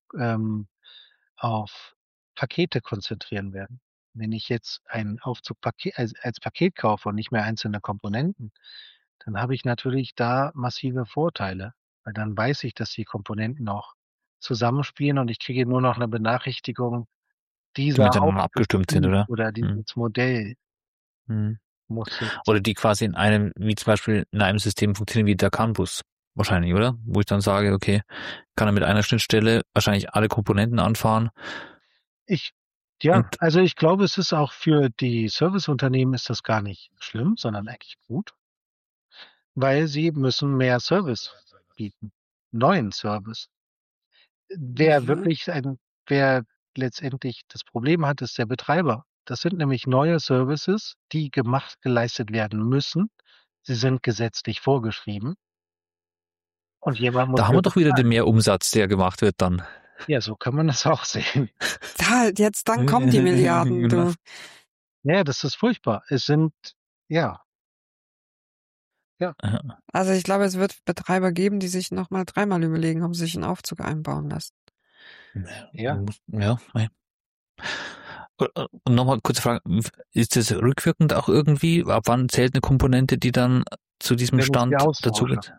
S1: Pakete konzentrieren werden. Wenn ich jetzt ein Aufzugpaket als Paket kaufe und nicht mehr einzelne Komponenten, dann habe ich natürlich da massive Vorteile, weil dann weiß ich, dass die Komponenten auch zusammenspielen und ich kriege nur noch eine Benachrichtigung,
S2: Die
S1: dieser
S2: miteinander abgestimmt sind, oder?
S1: dieses Modell muss jetzt.
S2: Oder die quasi in einem, wie zum Beispiel in einem System funktionieren wie der CAN-Bus. Wahrscheinlich, oder? Wo ich dann sage, okay, kann er mit einer Schnittstelle wahrscheinlich alle Komponenten anfahren.
S1: Also ich glaube, es ist auch für die Serviceunternehmen ist das gar nicht schlimm, sondern eigentlich gut, weil sie müssen mehr Service bieten, neuen Service. Wer letztendlich das Problem hat, ist der Betreiber. Das sind nämlich neue Services, die geleistet werden müssen. Sie sind gesetzlich vorgeschrieben. Und jemand muss.
S2: Da haben wir doch wieder den Mehrumsatz, der gemacht wird dann.
S1: Ja, so kann man das auch sehen.
S4: Dann kommen die Milliarden, du.
S1: Ja, das ist furchtbar. Ja.
S4: Also ich glaube, es wird Betreiber geben, die sich nochmal dreimal überlegen, ob sie sich einen Aufzug einbauen lassen.
S1: Ja.
S2: Und nochmal kurze Frage, ist das rückwirkend auch irgendwie? Ab wann zählt eine Komponente, die dann zu diesem Stand dazugehört?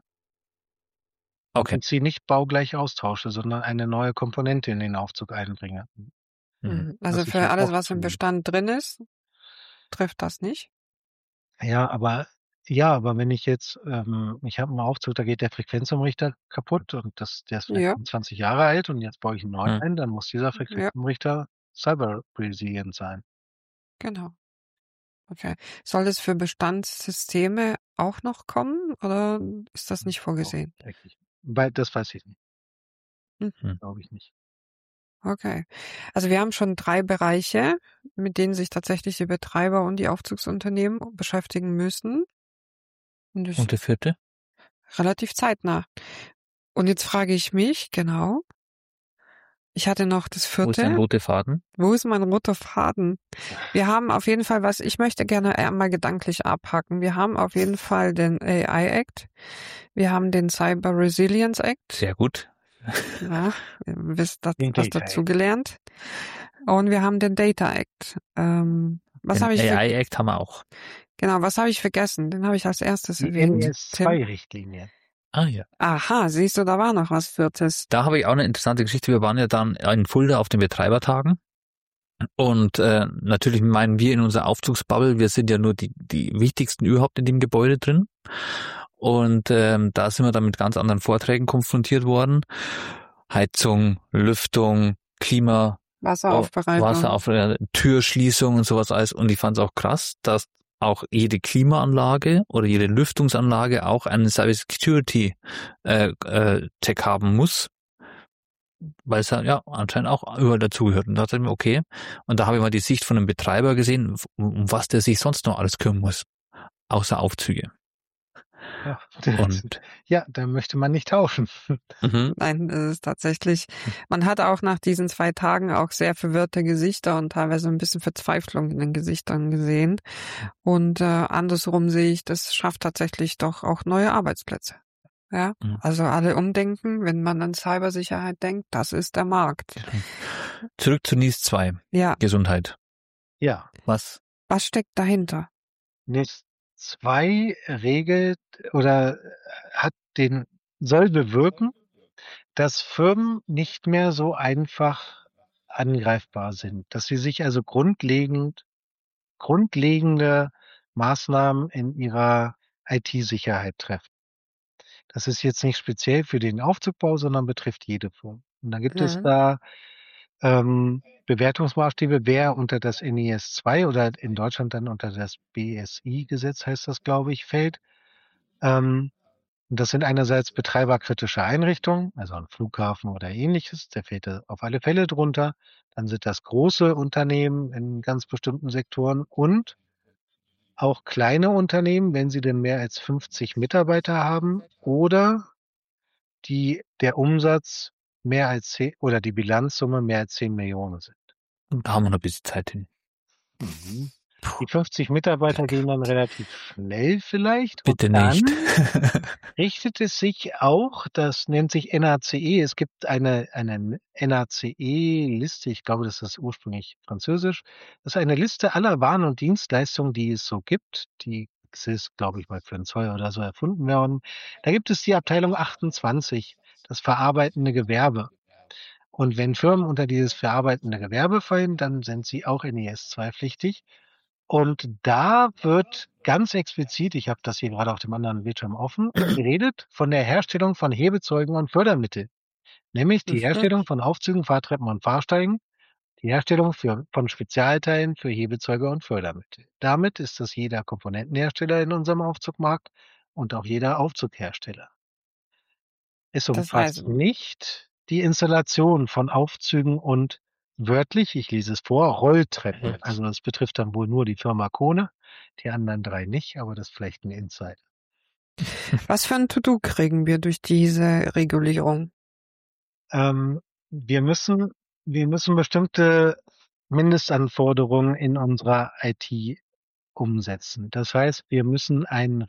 S2: Okay.
S1: Wenn ich sie nicht baugleich austausche, sondern eine neue Komponente in den Aufzug einbringe.
S4: Also für alles, was im Bestand drin ist, trifft das nicht?
S1: Ja, aber wenn ich jetzt, ich habe einen Aufzug, da geht der Frequenzumrichter kaputt und der ist vielleicht 20 Jahre alt und jetzt baue ich einen neuen ein, dann muss dieser Frequenzumrichter cyber resilient sein.
S4: Genau. Okay. Soll das für Bestandssysteme auch noch kommen oder ist das nicht vorgesehen?
S1: Das weiß ich nicht. Glaube ich nicht.
S4: Okay. Also wir haben schon 3 Bereiche, mit denen sich tatsächlich die Betreiber und die Aufzugsunternehmen beschäftigen müssen.
S2: Und der 4.?
S4: Relativ zeitnah. Und jetzt frage ich mich, genau, ich hatte noch das 4.
S2: Wo ist dein roter Faden?
S4: Wo ist mein roter Faden? Wir haben auf jeden Fall ich möchte gerne einmal gedanklich abhacken. Wir haben auf jeden Fall den AI Act. Wir haben den Cyber Resilience Act.
S2: Sehr gut.
S4: Ja, ihr wisst was dazugelernt. Und wir haben den Data Act. Was habe ich?
S2: AI Act haben wir auch.
S4: Genau, was habe ich vergessen? Den habe ich als erstes erwähnt.
S1: Die NIS2-Richtlinie.
S2: Ah ja.
S4: Aha, siehst du, da war noch was Viertes.
S2: Da habe ich auch eine interessante Geschichte. Wir waren ja dann in Fulda auf den Betreibertagen. Und natürlich meinen wir in unserer Aufzugsbubble, wir sind ja nur die wichtigsten überhaupt in dem Gebäude drin. Und da sind wir dann mit ganz anderen Vorträgen konfrontiert worden. Heizung, Lüftung, Klima,
S4: Wasseraufbereitung,
S2: Türschließung und sowas alles. Und ich fand es auch krass, dass auch jede Klimaanlage oder jede Lüftungsanlage auch einen Cyber Security Check haben muss, weil es ja anscheinend auch überall dazugehört. Und da dachte ich mir, okay. Und da habe ich mal die Sicht von einem Betreiber gesehen, um was der sich sonst noch alles kümmern muss, außer Aufzüge.
S1: Ja,
S2: Und
S1: ja, da möchte man nicht tauschen.
S4: Nein, es ist tatsächlich, man hat auch nach diesen 2 Tagen auch sehr verwirrte Gesichter und teilweise ein bisschen Verzweiflung in den Gesichtern gesehen. Und andersrum sehe ich, das schafft tatsächlich doch auch neue Arbeitsplätze. Ja, also alle umdenken, wenn man an Cybersicherheit denkt, das ist der Markt.
S2: Zurück zu NIS 2.
S4: Ja.
S2: Gesundheit.
S1: Ja.
S4: Was steckt dahinter?
S1: NIS 2 regelt oder soll bewirken, dass Firmen nicht mehr so einfach angreifbar sind, dass sie sich also grundlegende Maßnahmen in ihrer IT-Sicherheit treffen. Das ist jetzt nicht speziell für den Aufzugbau, sondern betrifft jede Firma. Und dann gibt es da Bewertungsmaßstäbe, wer unter das NIS 2 oder in Deutschland dann unter das BSI-Gesetz heißt das, glaube ich, fällt. Und das sind einerseits betreiberkritische Einrichtungen, also ein Flughafen oder ähnliches, der fällt da auf alle Fälle drunter. Dann sind das große Unternehmen in ganz bestimmten Sektoren und auch kleine Unternehmen, wenn sie denn mehr als 50 Mitarbeiter haben oder der Umsatz mehr als 10 oder die Bilanzsumme mehr als 10 Millionen sind.
S2: Da haben wir noch ein bisschen Zeit hin.
S1: Die 50 Mitarbeiter gehen dann relativ schnell vielleicht.
S2: Bitte
S1: und dann
S2: nicht.
S1: richtet es sich auch, das nennt sich NACE, es gibt eine NACE-Liste, ich glaube, das ist ursprünglich französisch. Das ist eine Liste aller Waren und Dienstleistungen, die es so gibt. Die ist, glaube ich, mal für den Zoll oder so erfunden worden. Da gibt es die Abteilung 28, das verarbeitende Gewerbe. Und wenn Firmen unter dieses verarbeitende Gewerbe fallen, dann sind sie auch NIS 2 pflichtig. Und da wird ganz explizit, ich habe das hier gerade auf dem anderen Bildschirm offen, geredet von der Herstellung von Hebezeugen und Fördermitteln. Nämlich die Herstellung von Aufzügen, Fahrtreppen und Fahrsteigen, die Herstellung von Spezialteilen für Hebezeuge und Fördermittel. Damit ist das jeder Komponentenhersteller in unserem Aufzugmarkt und auch jeder Aufzughersteller. Es umfasst nicht die Installation von Aufzügen und wörtlich, ich lese es vor, Rolltreppen. Also das betrifft dann wohl nur die Firma Kone, die anderen 3 nicht, aber das ist vielleicht ein Insider.
S4: Was für ein To-Do kriegen wir durch diese Regulierung?
S1: Wir müssen bestimmte Mindestanforderungen in unserer IT umsetzen. Das heißt, wir müssen ein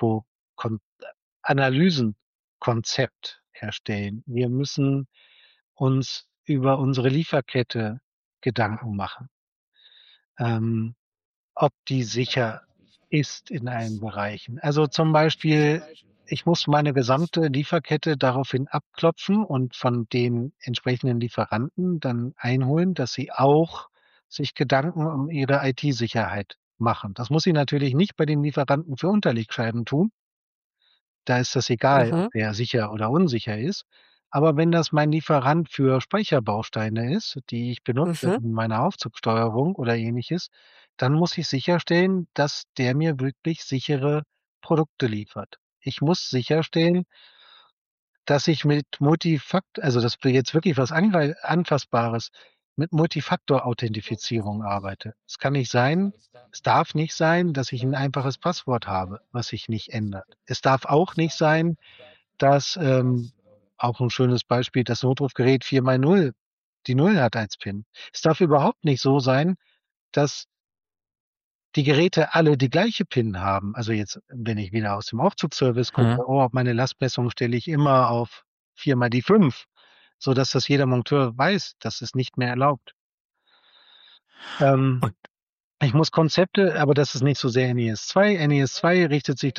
S1: Risikoanalysenkonzept erstellen. Wir müssen uns über unsere Lieferkette Gedanken machen, ob die sicher ist in allen Bereichen. Also zum Beispiel, ich muss meine gesamte Lieferkette daraufhin abklopfen und von den entsprechenden Lieferanten dann einholen, dass sie auch sich Gedanken um ihre IT-Sicherheit machen. Das muss ich natürlich nicht bei den Lieferanten für Unterlegscheiben tun. Da ist das egal, ob der sicher oder unsicher ist. Aber wenn das mein Lieferant für Speicherbausteine ist, die ich benutze in meiner Aufzugsteuerung oder Ähnliches, dann muss ich sicherstellen, dass der mir wirklich sichere Produkte liefert. Ich muss sicherstellen, dass ich mit also das ist jetzt wirklich was Anfassbares, mit Multifaktor-Authentifizierung arbeite. Es darf nicht sein, dass ich ein einfaches Passwort habe, was sich nicht ändert. Es darf auch nicht sein, dass, auch ein schönes Beispiel, das Notrufgerät 4x0 die 0 hat als PIN. Es darf überhaupt nicht so sein, dass die Geräte alle die gleiche PIN haben. Also jetzt, wenn ich wieder aus dem Aufzugsservice gucke, meine Lastmessung stelle ich immer auf 4x5, sodass das jeder Monteur weiß, das ist nicht mehr erlaubt. Ich muss Konzepte, aber das ist nicht so sehr NIS 2. NIS 2 richtet sich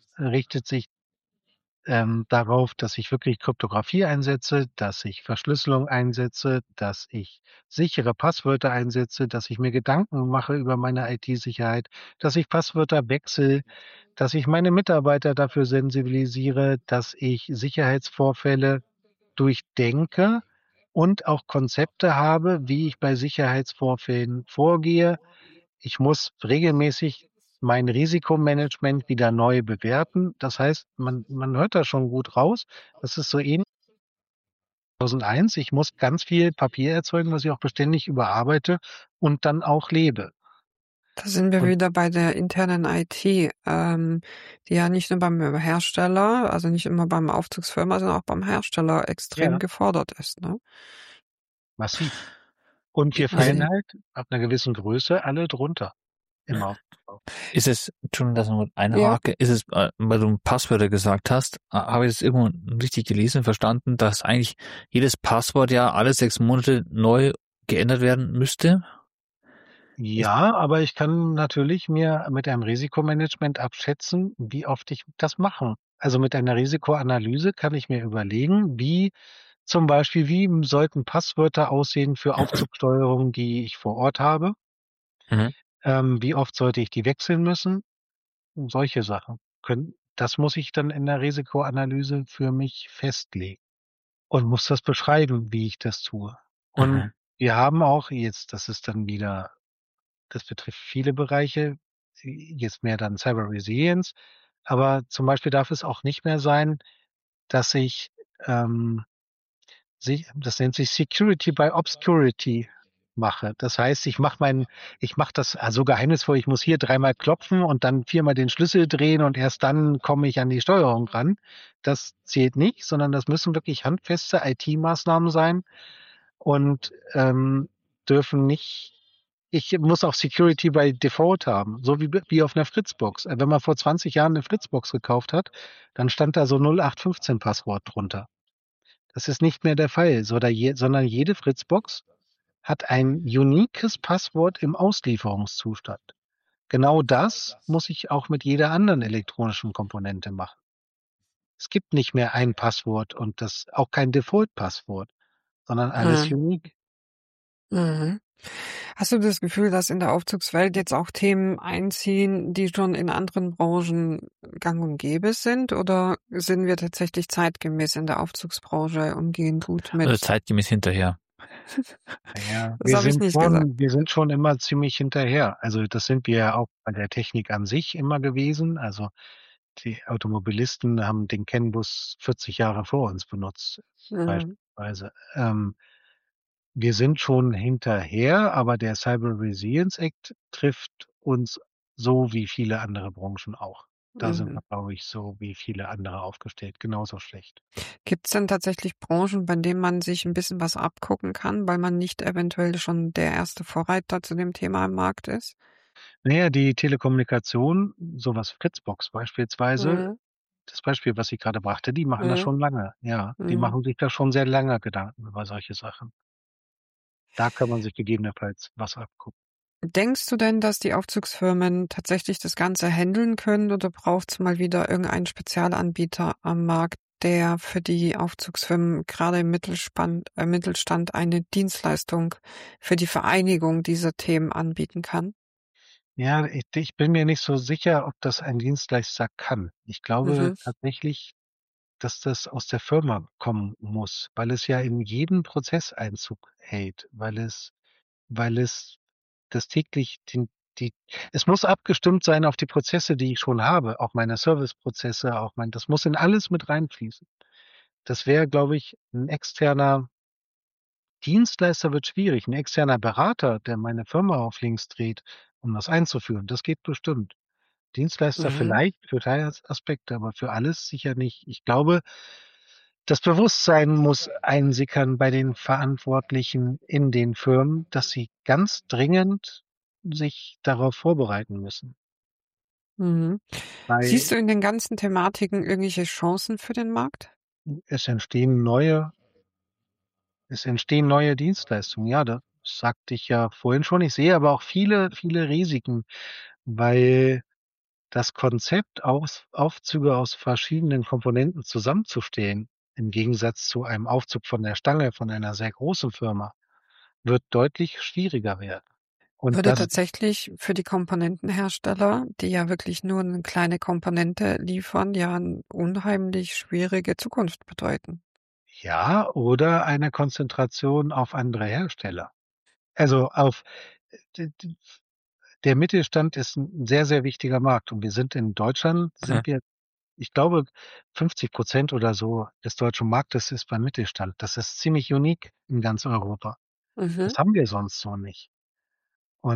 S1: darauf, dass ich wirklich Kryptographie einsetze, dass ich Verschlüsselung einsetze, dass ich sichere Passwörter einsetze, dass ich mir Gedanken mache über meine IT-Sicherheit, dass ich Passwörter wechsle, dass ich meine Mitarbeiter dafür sensibilisiere, dass ich Sicherheitsvorfälle durchdenke und auch Konzepte habe, wie ich bei Sicherheitsvorfällen vorgehe. Ich muss regelmäßig mein Risikomanagement wieder neu bewerten. Das heißt, man hört da schon gut raus. Das ist so ähnlich 2001. Ich muss ganz viel Papier erzeugen, was ich auch beständig überarbeite und dann auch lebe.
S4: Da sind wir
S1: Und
S4: wieder bei der internen IT, die ja nicht nur beim Hersteller, also nicht immer beim Aufzugsfirma, sondern auch beim Hersteller extrem
S1: ja,
S4: gefordert ist, ne?
S1: massiv. Und wir
S2: Ist,
S1: fallen
S4: Mhm.
S1: halt ab einer gewissen Größe alle drunter im Aufbau.
S2: ist es, Entschuldigung, dass ich noch eine
S4: Ja.
S2: Hake, ist es, weil du Passwörter gesagt hast, habe ich das irgendwo richtig gelesen, verstanden, dass eigentlich jedes Passwort ja alle 6 Monate neu geändert werden müsste?
S1: Ja, aber ich kann natürlich mir mit einem Risikomanagement abschätzen, wie oft ich das mache. Also mit einer Risikoanalyse kann ich mir überlegen, zum Beispiel, wie sollten Passwörter aussehen für Aufzugsteuerungen, die ich vor Ort habe?
S2: Mhm.
S1: Wie oft sollte ich die wechseln müssen? Solche Sachen. Das muss ich dann in der Risikoanalyse für mich festlegen und muss das beschreiben, wie ich das tue. Und
S2: Mhm.
S1: wir haben auch jetzt, das betrifft viele Bereiche, jetzt mehr dann Cyber Resilience, aber zum Beispiel darf es auch nicht mehr sein, dass ich, das nennt sich Security by Obscurity mache. Das heißt, ich mache das so geheimnisvoll, ich muss hier 3-mal klopfen und dann 4-mal den Schlüssel drehen und erst dann komme ich an die Steuerung ran. Das zählt nicht, sondern das müssen wirklich handfeste IT-Maßnahmen sein und dürfen nicht. Ich muss auch Security by Default haben, so wie auf einer Fritzbox. Wenn man vor 20 Jahren eine Fritzbox gekauft hat, dann stand da so 0815 Passwort drunter. Das ist nicht mehr der Fall, sondern jede Fritzbox hat ein uniques Passwort im Auslieferungszustand. Genau das muss ich auch mit jeder anderen elektronischen Komponente machen. Es gibt nicht mehr ein Passwort und das auch kein Default-Passwort, sondern alles
S4: Mhm.
S1: unique.
S4: Mhm. Hast du das Gefühl, dass in der Aufzugswelt jetzt auch Themen einziehen, die schon in anderen Branchen gang und gäbe sind? Oder sind wir tatsächlich zeitgemäß in der Aufzugsbranche und gehen gut
S2: Also
S4: mit?
S2: zeitgemäß hinterher.
S1: Ja,
S4: Das habe ich nicht gesagt.
S1: wir sind schon immer ziemlich hinterher. Also das sind wir ja auch bei der Technik an sich immer gewesen. Also die Automobilisten haben den CAN-Bus 40 Jahre vor uns benutzt,
S4: Mhm.
S1: beispielsweise. Wir sind schon hinterher, aber der Cyber Resilience Act trifft uns so wie viele andere Branchen auch. Da sind
S4: Mhm.
S1: wir, glaube ich, so wie viele andere aufgestellt, genauso schlecht.
S4: Gibt es denn tatsächlich Branchen, bei denen man sich ein bisschen was abgucken kann, weil man nicht eventuell schon der erste Vorreiter zu dem Thema im Markt ist?
S1: Naja, die Telekommunikation, sowas Fritzbox beispielsweise,
S4: Mhm.
S1: das Beispiel, was ich gerade brachte, die machen das
S4: Mhm.
S1: schon lange. Ja, die
S4: Mhm.
S1: machen sich da schon sehr lange Gedanken über solche Sachen. Da kann man sich gegebenenfalls was abgucken.
S4: Denkst du denn, dass die Aufzugsfirmen tatsächlich das Ganze handeln können oder braucht es mal wieder irgendeinen Spezialanbieter am Markt, der für die Aufzugsfirmen gerade im Mittelstand eine Dienstleistung für die Vereinigung dieser Themen anbieten kann?
S1: Ja, ich bin mir nicht so sicher, ob das ein Dienstleister kann. Ich glaube
S4: Mhm.
S1: tatsächlich, dass das aus der Firma kommen muss, weil es ja in jeden Prozess Einzug hält, weil es das täglich die es muss abgestimmt sein auf die Prozesse, die ich schon habe, auch meine Serviceprozesse, das muss in alles mit reinfließen. Das wäre, glaube ich, 'n externer Dienstleister wird schwierig. 'N externer Berater, der meine Firma auf links dreht, um das einzuführen, das geht bestimmt. Dienstleister
S4: Mhm.
S1: vielleicht für Teilaspekte, aber für alles sicher nicht. Ich glaube, das Bewusstsein muss einsickern bei den Verantwortlichen in den Firmen, dass sie ganz dringend sich darauf vorbereiten müssen.
S4: Mhm. Siehst
S1: Weil
S4: du in den ganzen Thematiken irgendwelche Chancen für den Markt?
S1: es entstehen neue es entstehen neue Dienstleistungen. Ja, das sagte ich ja vorhin schon. Ich sehe aber auch viele, viele Risiken, weil das Konzept Aufzüge aus verschiedenen Komponenten zusammenzustellen, im Gegensatz zu einem Aufzug von der Stange von einer sehr großen Firma, wird deutlich schwieriger werden. Und
S4: Würde
S1: das
S4: tatsächlich für die Komponentenhersteller, die ja wirklich nur eine kleine Komponente liefern, ja 'n unheimlich schwierige Zukunft bedeuten.
S1: ja, oder eine Konzentration auf andere Hersteller. Also, d d der Mittelstand ist 'n sehr, sehr wichtiger Markt und wir sind in Deutschland
S2: Mhm.
S1: sind wir ich glaube, 50% oder so des deutschen Marktes ist beim Mittelstand. Das ist ziemlich unique in ganz Europa.
S4: Mhm.
S1: Das haben wir sonst so nicht. Und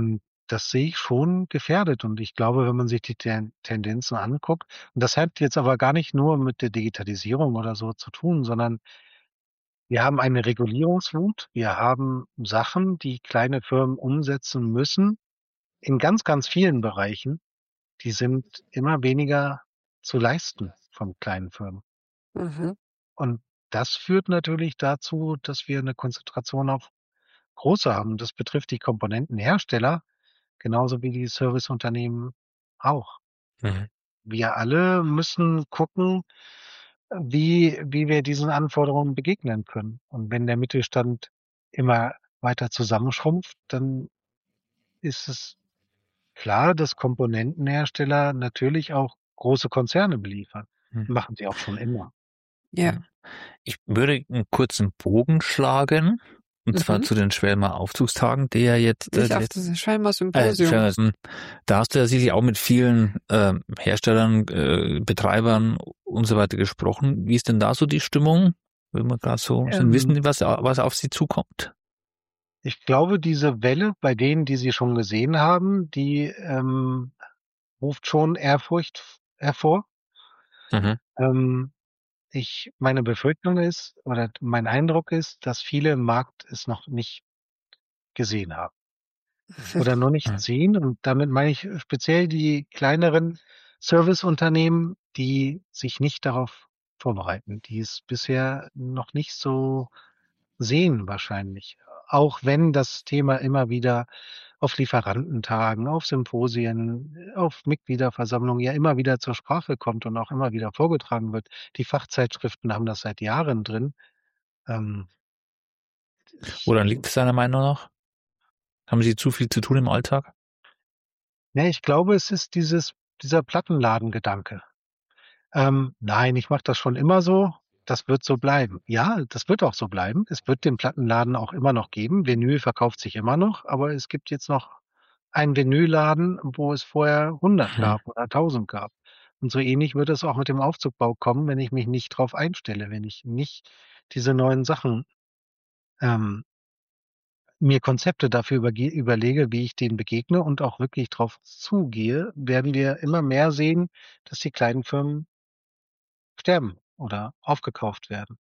S1: das sehe ich schon gefährdet. Und ich glaube, wenn man sich die Tendenzen anguckt, und das hat jetzt aber gar nicht nur mit der Digitalisierung oder so zu tun, sondern wir haben eine Regulierungswut. Wir haben Sachen, die kleine Firmen umsetzen müssen in ganz, ganz vielen Bereichen. Die sind immer weniger zu leisten von kleinen Firmen.
S4: Mhm.
S1: Und das führt natürlich dazu, dass wir eine Konzentration auf große haben. Das betrifft die Komponentenhersteller genauso wie die Serviceunternehmen auch.
S2: Mhm.
S1: Wir alle müssen gucken, wie wir diesen Anforderungen begegnen können. Und wenn der Mittelstand immer weiter zusammenschrumpft, dann ist es klar, dass Komponentenhersteller natürlich auch große Konzerne beliefern.
S2: Mhm.
S1: Machen sie auch schon immer.
S4: Ja.
S2: Ich würde einen kurzen Bogen schlagen, und zwar zu den Schwelmer Aufzugstagen, die ja jetzt
S4: Nicht auf das Schwelmer Symposium.
S2: da hast du ja sicherlich auch mit vielen Herstellern, Betreibern und so weiter gesprochen. Wie ist denn da so die Stimmung? Wenn wir gerade so wissen, was auf sie zukommt?
S1: Ich glaube, diese Welle bei denen, die sie schon gesehen haben, die ruft schon Ehrfurcht hervor.
S2: Mhm.
S1: Meine Befürchtung ist oder mein Eindruck ist, dass viele im Markt es noch nicht gesehen haben oder noch nicht sehen. Und damit meine ich speziell die kleineren Serviceunternehmen, die sich nicht darauf vorbereiten, die es bisher noch nicht so sehen wahrscheinlich. Auch wenn das Thema immer wieder auf Lieferantentagen, auf Symposien, auf Mitgliederversammlungen ja immer wieder zur Sprache kommt und auch immer wieder vorgetragen wird. Die Fachzeitschriften haben das seit Jahren drin.
S2: Woran liegt es deiner Meinung nach? Haben sie zu viel zu tun im Alltag?
S1: Ich glaube, es ist dieser Plattenladengedanke. Nein, ich mache das schon immer so. Das wird so bleiben. Ja, das wird auch so bleiben. Es wird den Plattenladen auch immer noch geben. Vinyl verkauft sich immer noch, aber es gibt jetzt noch einen Vinylladen, wo es vorher 100 gab oder 1000 gab. Und so ähnlich wird es auch mit dem Aufzugbau kommen, wenn ich mich nicht drauf einstelle, wenn ich nicht diese neuen Sachen mir Konzepte dafür überlege, wie ich denen begegne und auch wirklich drauf zugehe, werden wir immer mehr sehen, dass die kleinen Firmen sterben oder aufgekauft werden.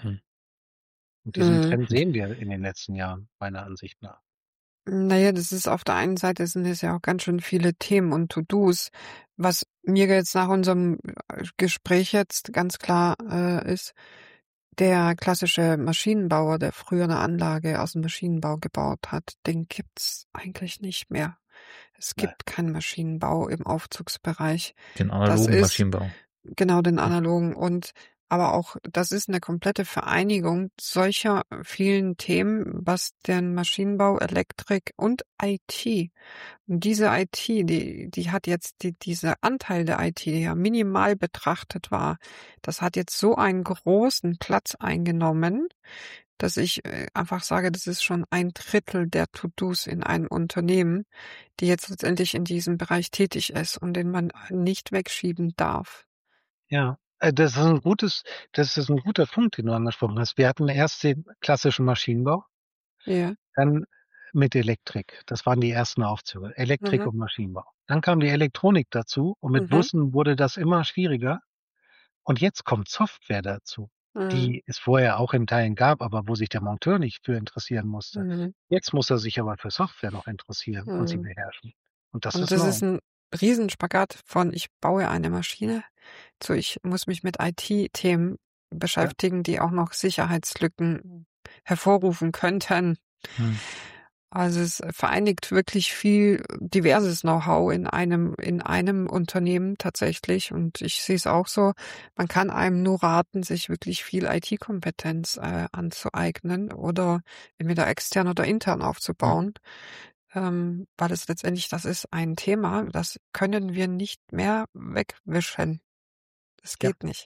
S1: Und diesen Trend sehen wir in den letzten Jahren, meiner Ansicht nach.
S4: Naja, das ist auf der einen Seite sind es ja auch ganz schön viele Themen und To-Dos. Was mir jetzt nach unserem Gespräch jetzt ganz klar ist, der klassische Maschinenbauer, der früher eine Anlage aus dem Maschinenbau gebaut hat, den gibt's eigentlich nicht mehr. Es gibt keinen Maschinenbau im Aufzugsbereich.
S2: Den analogen Maschinenbau.
S4: Genau, den analogen. Aber auch, das ist eine komplette Vereinigung solcher vielen Themen, was den Maschinenbau, Elektrik und IT. Und diese IT, die hat jetzt dieser Anteil der IT, der ja minimal betrachtet war, das hat jetzt so einen großen Platz eingenommen, dass ich einfach sage, das ist schon 1/3 der To-Dos in einem Unternehmen, die jetzt letztendlich in diesem Bereich tätig ist und den man nicht wegschieben darf.
S1: Ja, das ist ein guter Punkt, den du angesprochen hast. Wir hatten erst den klassischen Maschinenbau,
S4: Ja.
S1: dann mit Elektrik. Das waren die ersten Aufzüge. Elektrik und Maschinenbau. Dann kam die Elektronik dazu und mit Bussen wurde das immer schwieriger. Und jetzt kommt Software dazu, die es vorher auch in Teilen gab, aber wo sich der Monteur nicht für interessieren musste. Jetzt muss er sich aber für Software noch interessieren und sie beherrschen. Und das ist
S4: ein Riesenspagat von ich baue eine Maschine zu ich muss mich mit IT-Themen beschäftigen, die auch noch Sicherheitslücken hervorrufen könnten. Also es vereinigt wirklich viel diverses Know-how in einem Unternehmen tatsächlich. Und ich sehe es auch so, man kann einem nur raten, sich wirklich viel IT-Kompetenz anzueignen oder entweder extern oder intern aufzubauen. Weil es letztendlich, das ist ein Thema, das können wir nicht mehr wegwischen. Das geht nicht.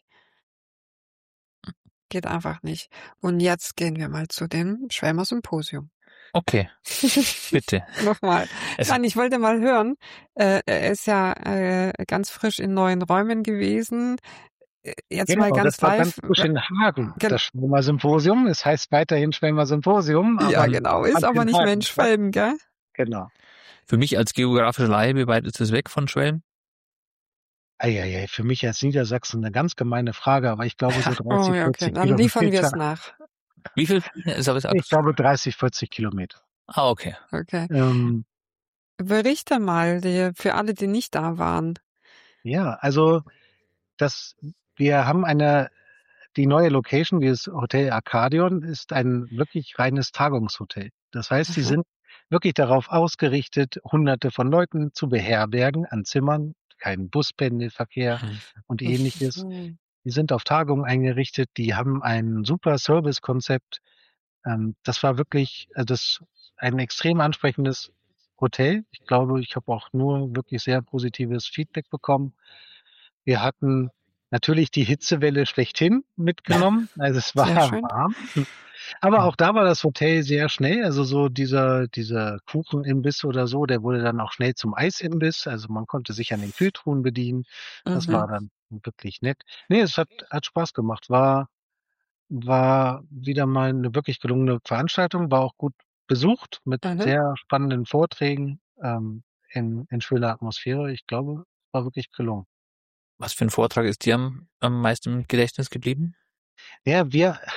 S4: Geht einfach nicht. Und jetzt gehen wir mal zu dem Schwelmer Symposium.
S2: Okay, bitte.
S4: Nochmal. Nein, ich wollte mal hören. Er ist ja ganz frisch in neuen Räumen gewesen. Jetzt
S1: genau,
S4: mal ganz
S1: das war
S4: live.
S1: Ganz frisch in Hagen, das Schwelmer Symposium. Es heißt weiterhin Schwelmer Symposium.
S4: Ja, genau. Ist aber nicht mehr in Schwelm, gell?
S1: Genau.
S2: Für mich als geografischer Laie, wie weit ist das weg von Schwelm?
S1: Eieiei, für mich als Niedersachsen eine ganz gemeine Frage, aber ich glaube so 30,
S4: Oh ja, okay.
S1: 40
S4: Dann liefern wir es
S1: Kilometer.
S4: nach.
S2: Wie viel ist aber
S1: Ich glaube 30, 40 Kilometer.
S2: Ah, okay.
S4: Okay.
S1: Ähm,
S4: Berichte mal für alle, die nicht da waren.
S1: ja, also wir haben die neue Location, dieses Hotel Arcadion, ist ein wirklich reines Tagungshotel. Das heißt, sie
S4: Aha.
S1: sind wirklich darauf ausgerichtet, Hunderte von Leuten zu beherbergen an Zimmern, kein Buspendelverkehr und Ähnliches.
S4: Mhm.
S1: Die sind auf Tagungen eingerichtet, die haben ein super Servicekonzept. Das war wirklich, das ein extrem ansprechendes Hotel. Ich glaube, ich habe auch nur wirklich sehr positives Feedback bekommen. Wir hatten natürlich die Hitzewelle schlechthin mitgenommen. Also es war
S4: Sehr schön.
S1: warm. Aber auch da war das Hotel sehr schnell. Also so dieser Kuchenimbiss oder so, der wurde dann auch schnell zum Eisimbiss. Also man konnte sich an den Kühltruhen bedienen. Das war dann wirklich nett. Nee, es hat Spaß gemacht. War wieder mal eine wirklich gelungene Veranstaltung, war auch gut besucht mit sehr spannenden Vorträgen, in schöner Atmosphäre. Ich glaube, war wirklich gelungen.
S2: Was für ein Vortrag ist dir am meisten im Gedächtnis geblieben?
S1: Ja,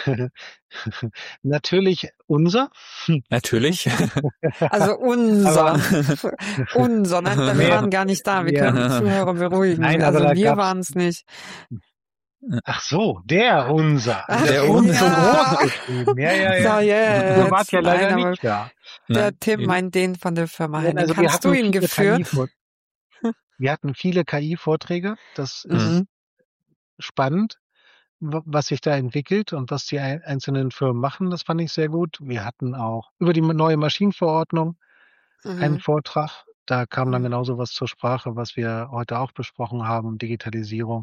S1: natürlich unser.
S2: Natürlich.
S4: Also unser. Nein, wir waren gar nicht da. Wir können die Zuhörer beruhigen.
S1: Nein,
S4: also
S1: aber
S4: wir waren es nicht.
S1: Ach so, unser.
S2: Der unser.
S1: So groß geschrieben. Ja.
S4: So, jetzt.
S1: Du warst ja leider
S4: Nein,
S1: nicht da.
S4: Der Tim meint den von der Firma Henning.
S1: Also
S4: Hast du ihn geführt?
S1: Wir hatten viele KI-Vorträge. Das ist spannend, was sich da entwickelt und was die einzelnen Firmen machen. Das fand ich sehr gut. Wir hatten auch über die neue Maschinenverordnung einen Vortrag. Da kam dann genauso was zur Sprache, was wir heute auch besprochen haben, Digitalisierung.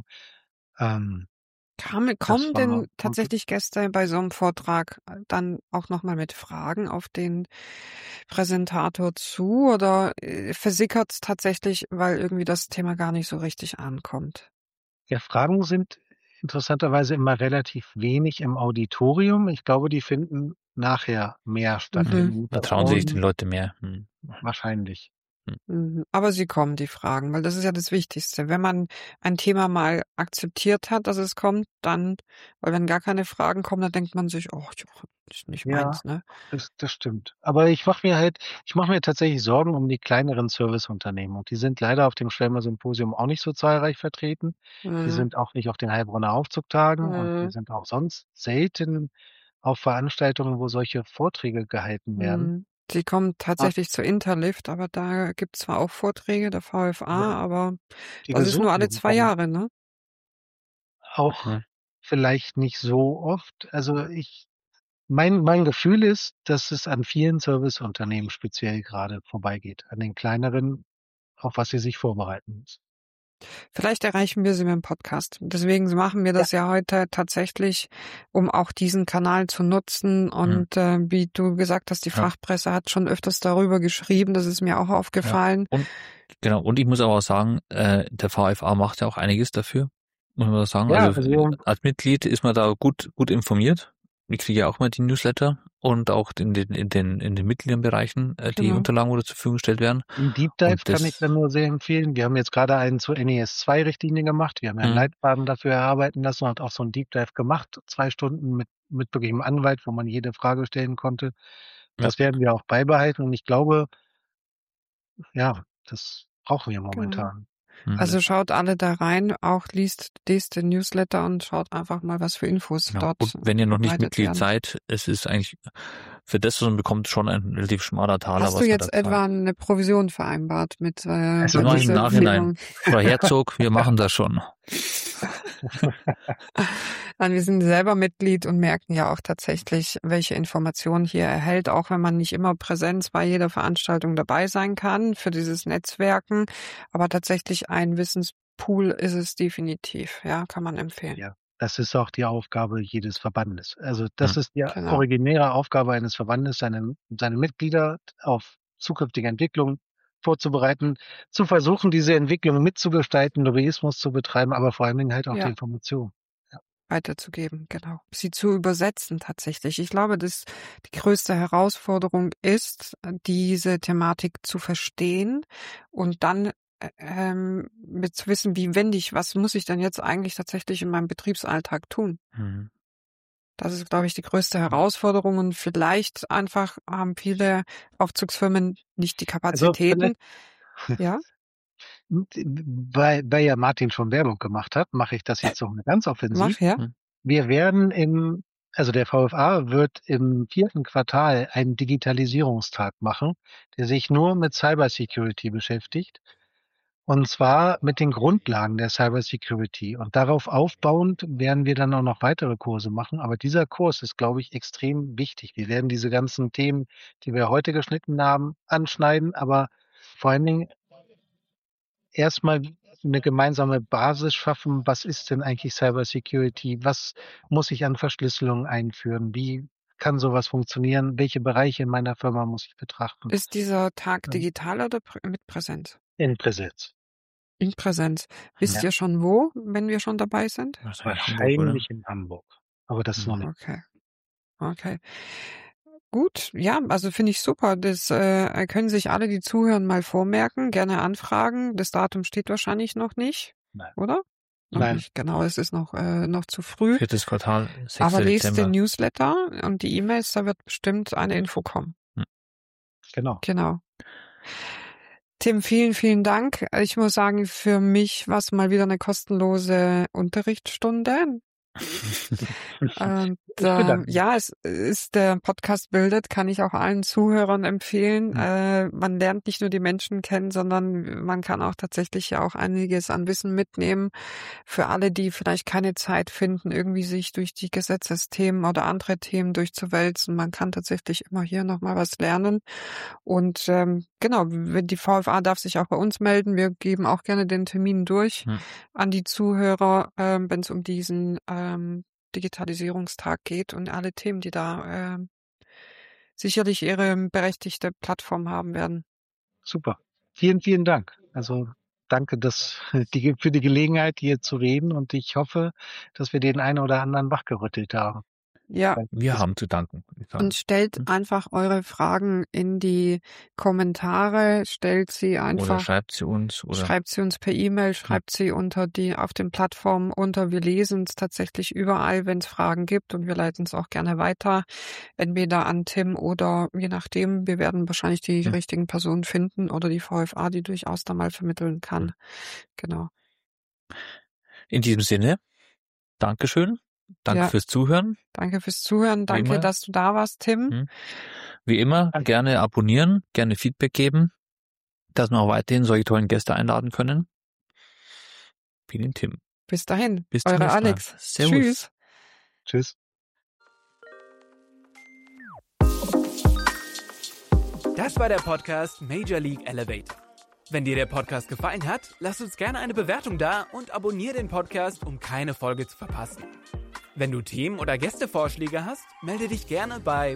S4: Kommen denn tatsächlich Gäste bei so einem Vortrag dann auch nochmal mit Fragen auf den Präsentator zu oder versickert es tatsächlich, weil irgendwie das Thema gar nicht so richtig ankommt?
S1: Ja, Fragen sind interessanterweise immer relativ wenig im Auditorium. Ich glaube, die finden nachher mehr statt.
S2: Da trauen sich die Leute mehr.
S1: Wahrscheinlich.
S4: Aber sie kommen, die Fragen, weil das ist ja das Wichtigste. Wenn man ein Thema mal akzeptiert hat, dass es kommt, dann, weil wenn gar keine Fragen kommen, dann denkt man sich, oh, das ist nicht meins, ne?
S1: Das stimmt. Aber ich mache mir tatsächlich Sorgen um die kleineren Serviceunternehmen. Und die sind leider auf dem Schwelmer Symposium auch nicht so zahlreich vertreten. Die sind auch nicht auf den Heilbronner Aufzugtagen und die sind auch sonst selten auf Veranstaltungen, wo solche Vorträge gehalten werden.
S4: Sie kommen tatsächlich zur Interlift, aber da gibt es zwar auch Vorträge der VFA, aber das ist nur alle 2 Jahre, ne?
S1: Auch vielleicht nicht so oft. Also mein Gefühl ist, dass es an vielen Serviceunternehmen speziell gerade vorbeigeht, an den kleineren, auf was sie sich vorbereiten müssen.
S4: Vielleicht erreichen wir sie mit dem Podcast. Deswegen machen wir das ja heute tatsächlich, um auch diesen Kanal zu nutzen. Und wie du gesagt hast, die Fachpresse hat schon öfters darüber geschrieben. Das ist mir auch aufgefallen.
S2: Ja. Und ich muss aber auch sagen, der VFA macht ja auch einiges dafür, muss man sagen.
S1: Ja,
S2: also als Mitglied ist man da gut informiert. Ich kriege ja auch mal die Newsletter und auch in den Mitgliederbereichen die Unterlagen, wo zur Verfügung gestellt werden.
S1: Ein Deep Dive kann ich dann nur sehr empfehlen. Wir haben jetzt gerade einen zur NES-2-Richtlinie gemacht. Wir haben ja einen Leitfaden dafür erarbeiten lassen und auch so ein Deep Dive gemacht. 2 Stunden mit wirklich einem Anwalt, wo man jede Frage stellen konnte. Das werden wir auch beibehalten und ich glaube, das brauchen wir momentan.
S4: Also schaut alle da rein, auch liest den Newsletter und schaut einfach mal, was für Infos dort
S2: Und wenn ihr noch nicht
S4: verbreitet
S2: Mitglied
S4: werden.
S2: seid, es ist eigentlich für das, was man bekommt, schon ein relativ schmaler Taler.
S4: Hast du jetzt etwa eine Provision vereinbart mit
S2: also im Nachhinein. Frau Herzog, wir machen das schon.
S4: Nein, wir sind selber Mitglied und merken ja auch tatsächlich, welche Informationen hier erhält, auch wenn man nicht immer Präsenz bei jeder Veranstaltung dabei sein kann für dieses Netzwerken. Aber tatsächlich ein Wissenspool ist es definitiv, kann man empfehlen.
S1: Ja, das ist auch die Aufgabe jedes Verbandes. Also das ist die originäre Aufgabe eines Verbandes, seine Mitglieder auf zukünftige Entwicklungen vorzubereiten, zu versuchen, diese Entwicklung mitzugestalten, Lobbyismus zu betreiben, aber vor allen Dingen halt auch die Information.
S4: weiterzugeben, genau. Sie zu übersetzen tatsächlich. Ich glaube, dass die größte Herausforderung ist, diese Thematik zu verstehen und dann mit zu wissen, wie wende ich, was muss ich denn jetzt eigentlich tatsächlich in meinem Betriebsalltag tun?
S2: Mhm.
S4: Das ist, glaube ich, die größte Herausforderung und vielleicht einfach haben viele Aufzugsfirmen nicht die Kapazitäten. Ja?
S1: Weil ja Martin schon Werbung gemacht hat, mache ich das jetzt noch mal ganz offensiv.
S4: Ja.
S1: Wir werden der VfA wird im 4. Quartal einen Digitalisierungstag machen, der sich nur mit Cybersecurity beschäftigt. Und zwar mit den Grundlagen der Cybersecurity. Und darauf aufbauend werden wir dann auch noch weitere Kurse machen. Aber dieser Kurs ist, glaube ich, extrem wichtig. Wir werden diese ganzen Themen, die wir heute geschnitten haben, anschneiden, aber vor allen Dingen erstmal eine gemeinsame Basis schaffen. Was ist denn eigentlich Cybersecurity? Was muss ich an Verschlüsselung einführen? Wie kann sowas funktionieren? Welche Bereiche in meiner Firma muss ich betrachten?
S4: Ist dieser Tag digital oder mit Präsenz?
S1: In Präsenz.
S4: In Präsenz. Wisst ihr schon wo, wenn wir schon dabei sind?
S1: Wahrscheinlich in Hamburg. Aber das ist noch nicht.
S4: Okay. Gut, ja, also finde ich super. Das können sich alle, die zuhören, mal vormerken, gerne anfragen. Das Datum steht wahrscheinlich noch nicht,
S1: Nein.
S4: oder? Noch nicht, genau, es ist noch zu früh.
S2: 4. Quartal, 6.
S4: Aber lest
S2: Dezember.
S4: den Newsletter und die E-Mails, da wird bestimmt eine Info kommen. Genau. Tim, vielen, vielen Dank. Ich muss sagen, für mich war es mal wieder eine kostenlose Unterrichtsstunde. Ja, es ist der Podcast bildet, kann ich auch allen Zuhörern empfehlen. Man lernt nicht nur die Menschen kennen, sondern man kann auch tatsächlich ja auch einiges an Wissen mitnehmen. Für alle, die vielleicht keine Zeit finden, irgendwie sich durch die Gesetzesthemen oder andere Themen durchzuwälzen. Man kann tatsächlich immer hier nochmal was lernen. Und genau, die VfA darf sich auch bei uns melden. Wir geben auch gerne den Termin durch an die Zuhörer, wenn es um diesen Digitalisierungstag geht und alle Themen, die da sicherlich ihre berechtigte Plattform haben werden.
S1: Super. Vielen, vielen Dank. Also danke für die Gelegenheit, hier zu reden und ich hoffe, dass wir den einen oder anderen wachgerüttelt haben.
S4: Ja.
S2: Wir haben zu danken.
S4: Und stellt einfach eure Fragen in die Kommentare, stellt sie einfach.
S2: Oder schreibt sie uns. Oder
S4: schreibt sie uns per E-Mail, schreibt sie auf den Plattformen unter. Wir lesen es tatsächlich überall, wenn es Fragen gibt und wir leiten es auch gerne weiter. Entweder an Tim oder je nachdem, wir werden wahrscheinlich die richtigen Personen finden oder die VfA, die durchaus da mal vermitteln kann. Genau.
S2: In diesem Sinne, Dankeschön. Danke fürs Zuhören.
S4: Danke fürs Zuhören. Danke, dass du da warst, Tim.
S2: Wie immer, gerne abonnieren, gerne Feedback geben, dass wir auch weiterhin solche tollen Gäste einladen können. Vielen Tim.
S4: Bis dahin.
S2: Bis
S4: Eure Alex.
S2: Servus.
S1: Tschüss.
S3: Das war der Podcast Major League Elevator. Wenn dir der Podcast gefallen hat, lass uns gerne eine Bewertung da und abonniere den Podcast, um keine Folge zu verpassen. Wenn du Themen oder Gästevorschläge hast, melde dich gerne bei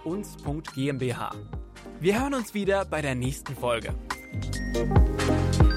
S3: podcast@uns.gmbH. Wir hören uns wieder bei der nächsten Folge.